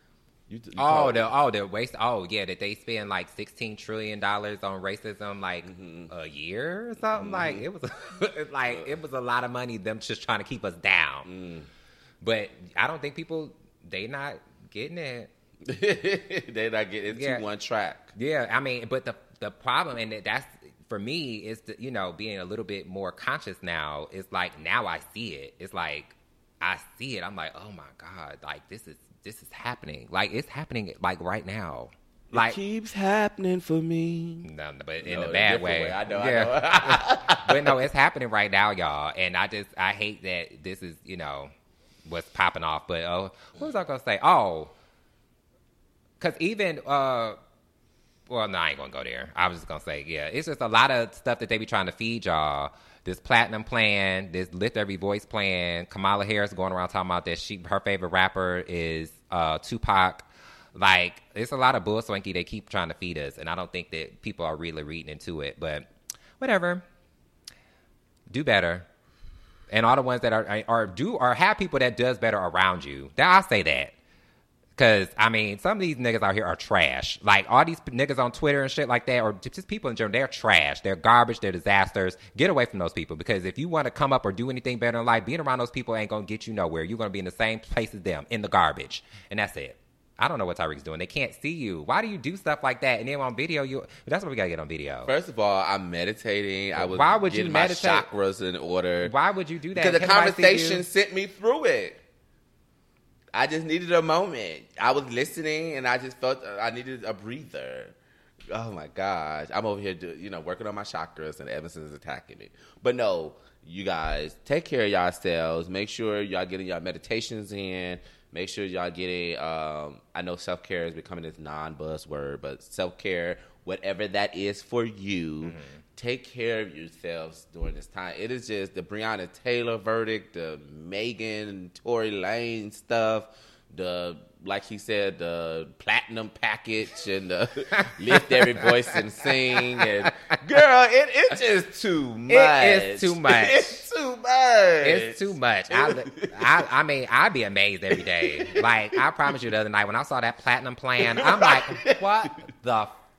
the waste. Oh, yeah, that they spend like $16 trillion on racism, like a year or something. Like, it was, it was a lot of money. Them just trying to keep us down. But I don't think they not getting it. They're not getting it. It's one track. Yeah, I mean, but the problem, and that's for me, is being a little bit more conscious now. It's like, now I see it. It's like I see it. I'm like, oh my God, like this is happening. Like, it's happening like right now. Like, it keeps happening for me. No, but in a bad way. I know. But no, it's happening right now, y'all. And I hate that this is, what's popping off. But what was I gonna say? Oh, because even well, no, I ain't gonna go there. I was just gonna say, yeah, it's just a lot of stuff that they be trying to feed y'all. This platinum plan, this Lift Every Voice plan. Kamala Harris going around talking about that her favorite rapper is Tupac. Like, it's a lot of bull swanky they keep trying to feed us, and I don't think that people are really reading into it. But whatever, do better. And all the ones that are have people that does better around you. I'll say that. Because, I mean, some of these niggas out here are trash. Like, all these niggas on Twitter and shit like that, or just people in general, they're trash. They're garbage. They're disasters. Get away from those people. Because if you want to come up or do anything better in life, being around those people ain't going to get you nowhere. You're going to be in the same place as them, in the garbage. And that's it. I don't know what Tyreek's doing. They can't see you. Why do you do stuff like that? And then on video, that's what we got to get on video. First of all, I'm meditating. Why would you meditate? My chakras in order. Why would you do that? Because the conversation sent me through it. I just needed a moment. I was listening, and I just felt I needed a breather. Oh, my gosh. I'm over here working on my chakras, and Emerson is attacking me. But no, you guys, take care of yourselves. Make sure y'all getting your meditations in. Make sure y'all getting, I know self-care is becoming this non-buzzword, but self-care, whatever that is for you, take care of yourselves during this time. It is just the Breonna Taylor verdict, the Megan, Tory Lane stuff, like he said, the platinum package and the Lift Every Voice and Sing. And girl, it's just too much. It is too much. It's too much. It's too much. I mean, I'd be amazed every day. Like, I promise you the other night when I saw that platinum plan, I'm like, what the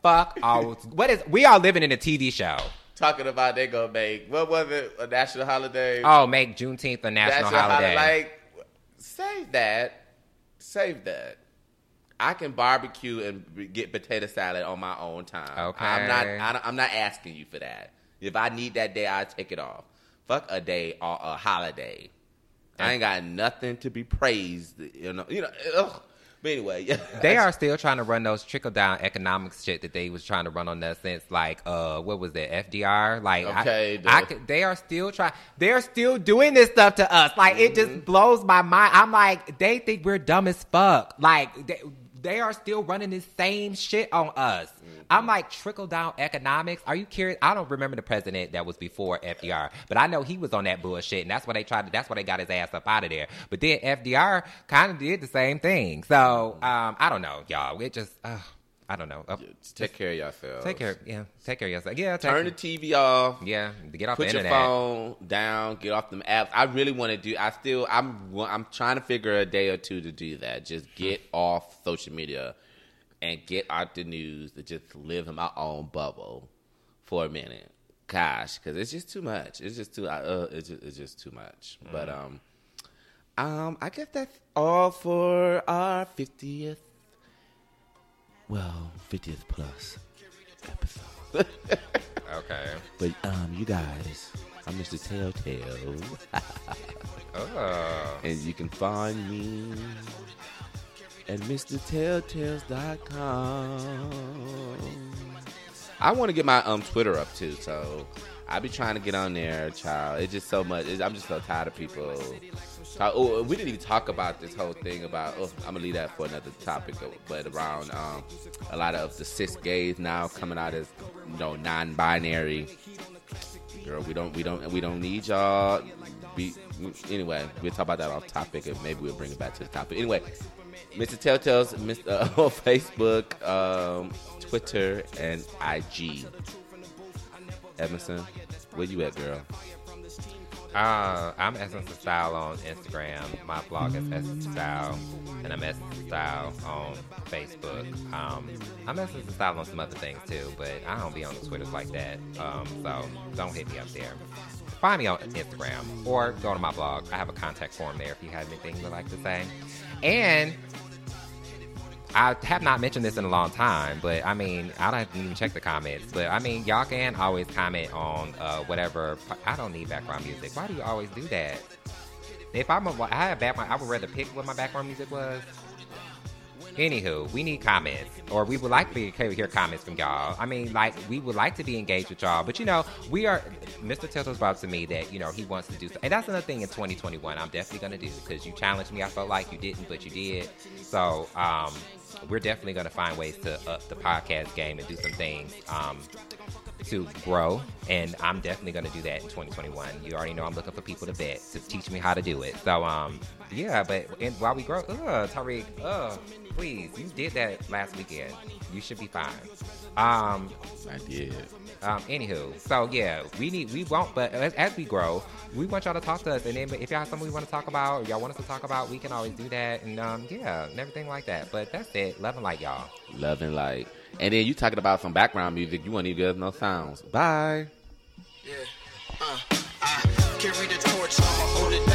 fuck all? We are living in a TV show. Talking about they gonna make, what was it, a national holiday? Oh, make Juneteenth a national holiday. Like, save that. I can barbecue and get potato salad on my own time. Okay. I'm not asking you for that. If I need that day, I take it off. Fuck a day or a holiday. I ain't got nothing to be praised. Ugh. But anyway, yeah. They are still trying to run those trickle-down economics shit that they was trying to run on us since, like, what was that, FDR? Like, okay, they are still trying. They're still doing this stuff to us. Like, it just blows my mind. I'm like, they think we're dumb as fuck. Like, they are still running this same shit on us. I'm like, trickle-down economics? Are you curious? I don't remember the president that was before FDR, but I know he was on that bullshit, and that's why they got his ass up out of there. But then FDR kind of did the same thing. So, I don't know, y'all. It just, I don't know. Take care of yourselves. Take care of yourself. Yeah. Turn the TV off. Yeah. Get off the internet. Put your phone down. Get off them apps. I really want to do. I'm trying to figure a day or two to do that. Just get off social media and get out the news to just live in my own bubble for a minute. Gosh, because it's just too much. It's just too. It's just too much. But I guess that's all for our 50th. Well, 50th plus episode. Okay. But you guys, I'm Mr. Telltale. And you can find me at MrTelltales.com. I want to get my Twitter up too, so I be trying to get on there, child. It's just so much. I'm just so tired of people. We didn't even talk about this whole thing about. I'm gonna leave that for another topic. But around a lot of the cis gays now coming out as non-binary. Girl, we don't need y'all. Anyway, we'll talk about that off topic, and maybe we'll bring it back to the topic. Anyway, Mr. Telltale's on Facebook, Twitter, and IG. Emerson, where you at, girl? I'm Essence of Style on Instagram. My blog is Essence of Style, and I'm Essence of Style on Facebook. I'm Essence of Style on some other things too, but I don't be on the Twitters like that. So don't hit me up there. Find me on Instagram or go to my blog. I have a contact form there if you have anything you'd like to say. And I have not mentioned this in a long time, but I mean, I don't even check the comments. But I mean, y'all can always comment on whatever. I don't need background music. Why do you always do that? If I have background, I would rather pick what my background music was. Anywho, we need comments, or we would like to hear comments from y'all. I mean, like, we would like to be engaged with y'all, but we are. Mr. Telltale's brought to me that he wants to do, and that's another thing in 2021. I'm definitely gonna do because you challenged me. I felt like you didn't, but you did. So, we're definitely gonna find ways to up the podcast game and do some things to grow, and I'm definitely gonna do that in 2021. You already know I'm looking for people to bet to teach me how to do it. So, yeah, but while we grow, Tariq, please, you did that last weekend. You should be fine. I did. Anywho, so yeah, but as we grow, we want y'all to talk to us, and then if y'all have something we want to talk about, or y'all want us to talk about, we can always do that, and yeah, and everything like that. But that's it. Love and light, y'all. Love and light. And then you talking about some background music, you won't even give us no sounds. Bye. Yeah. I carry the torch, I'ma hold it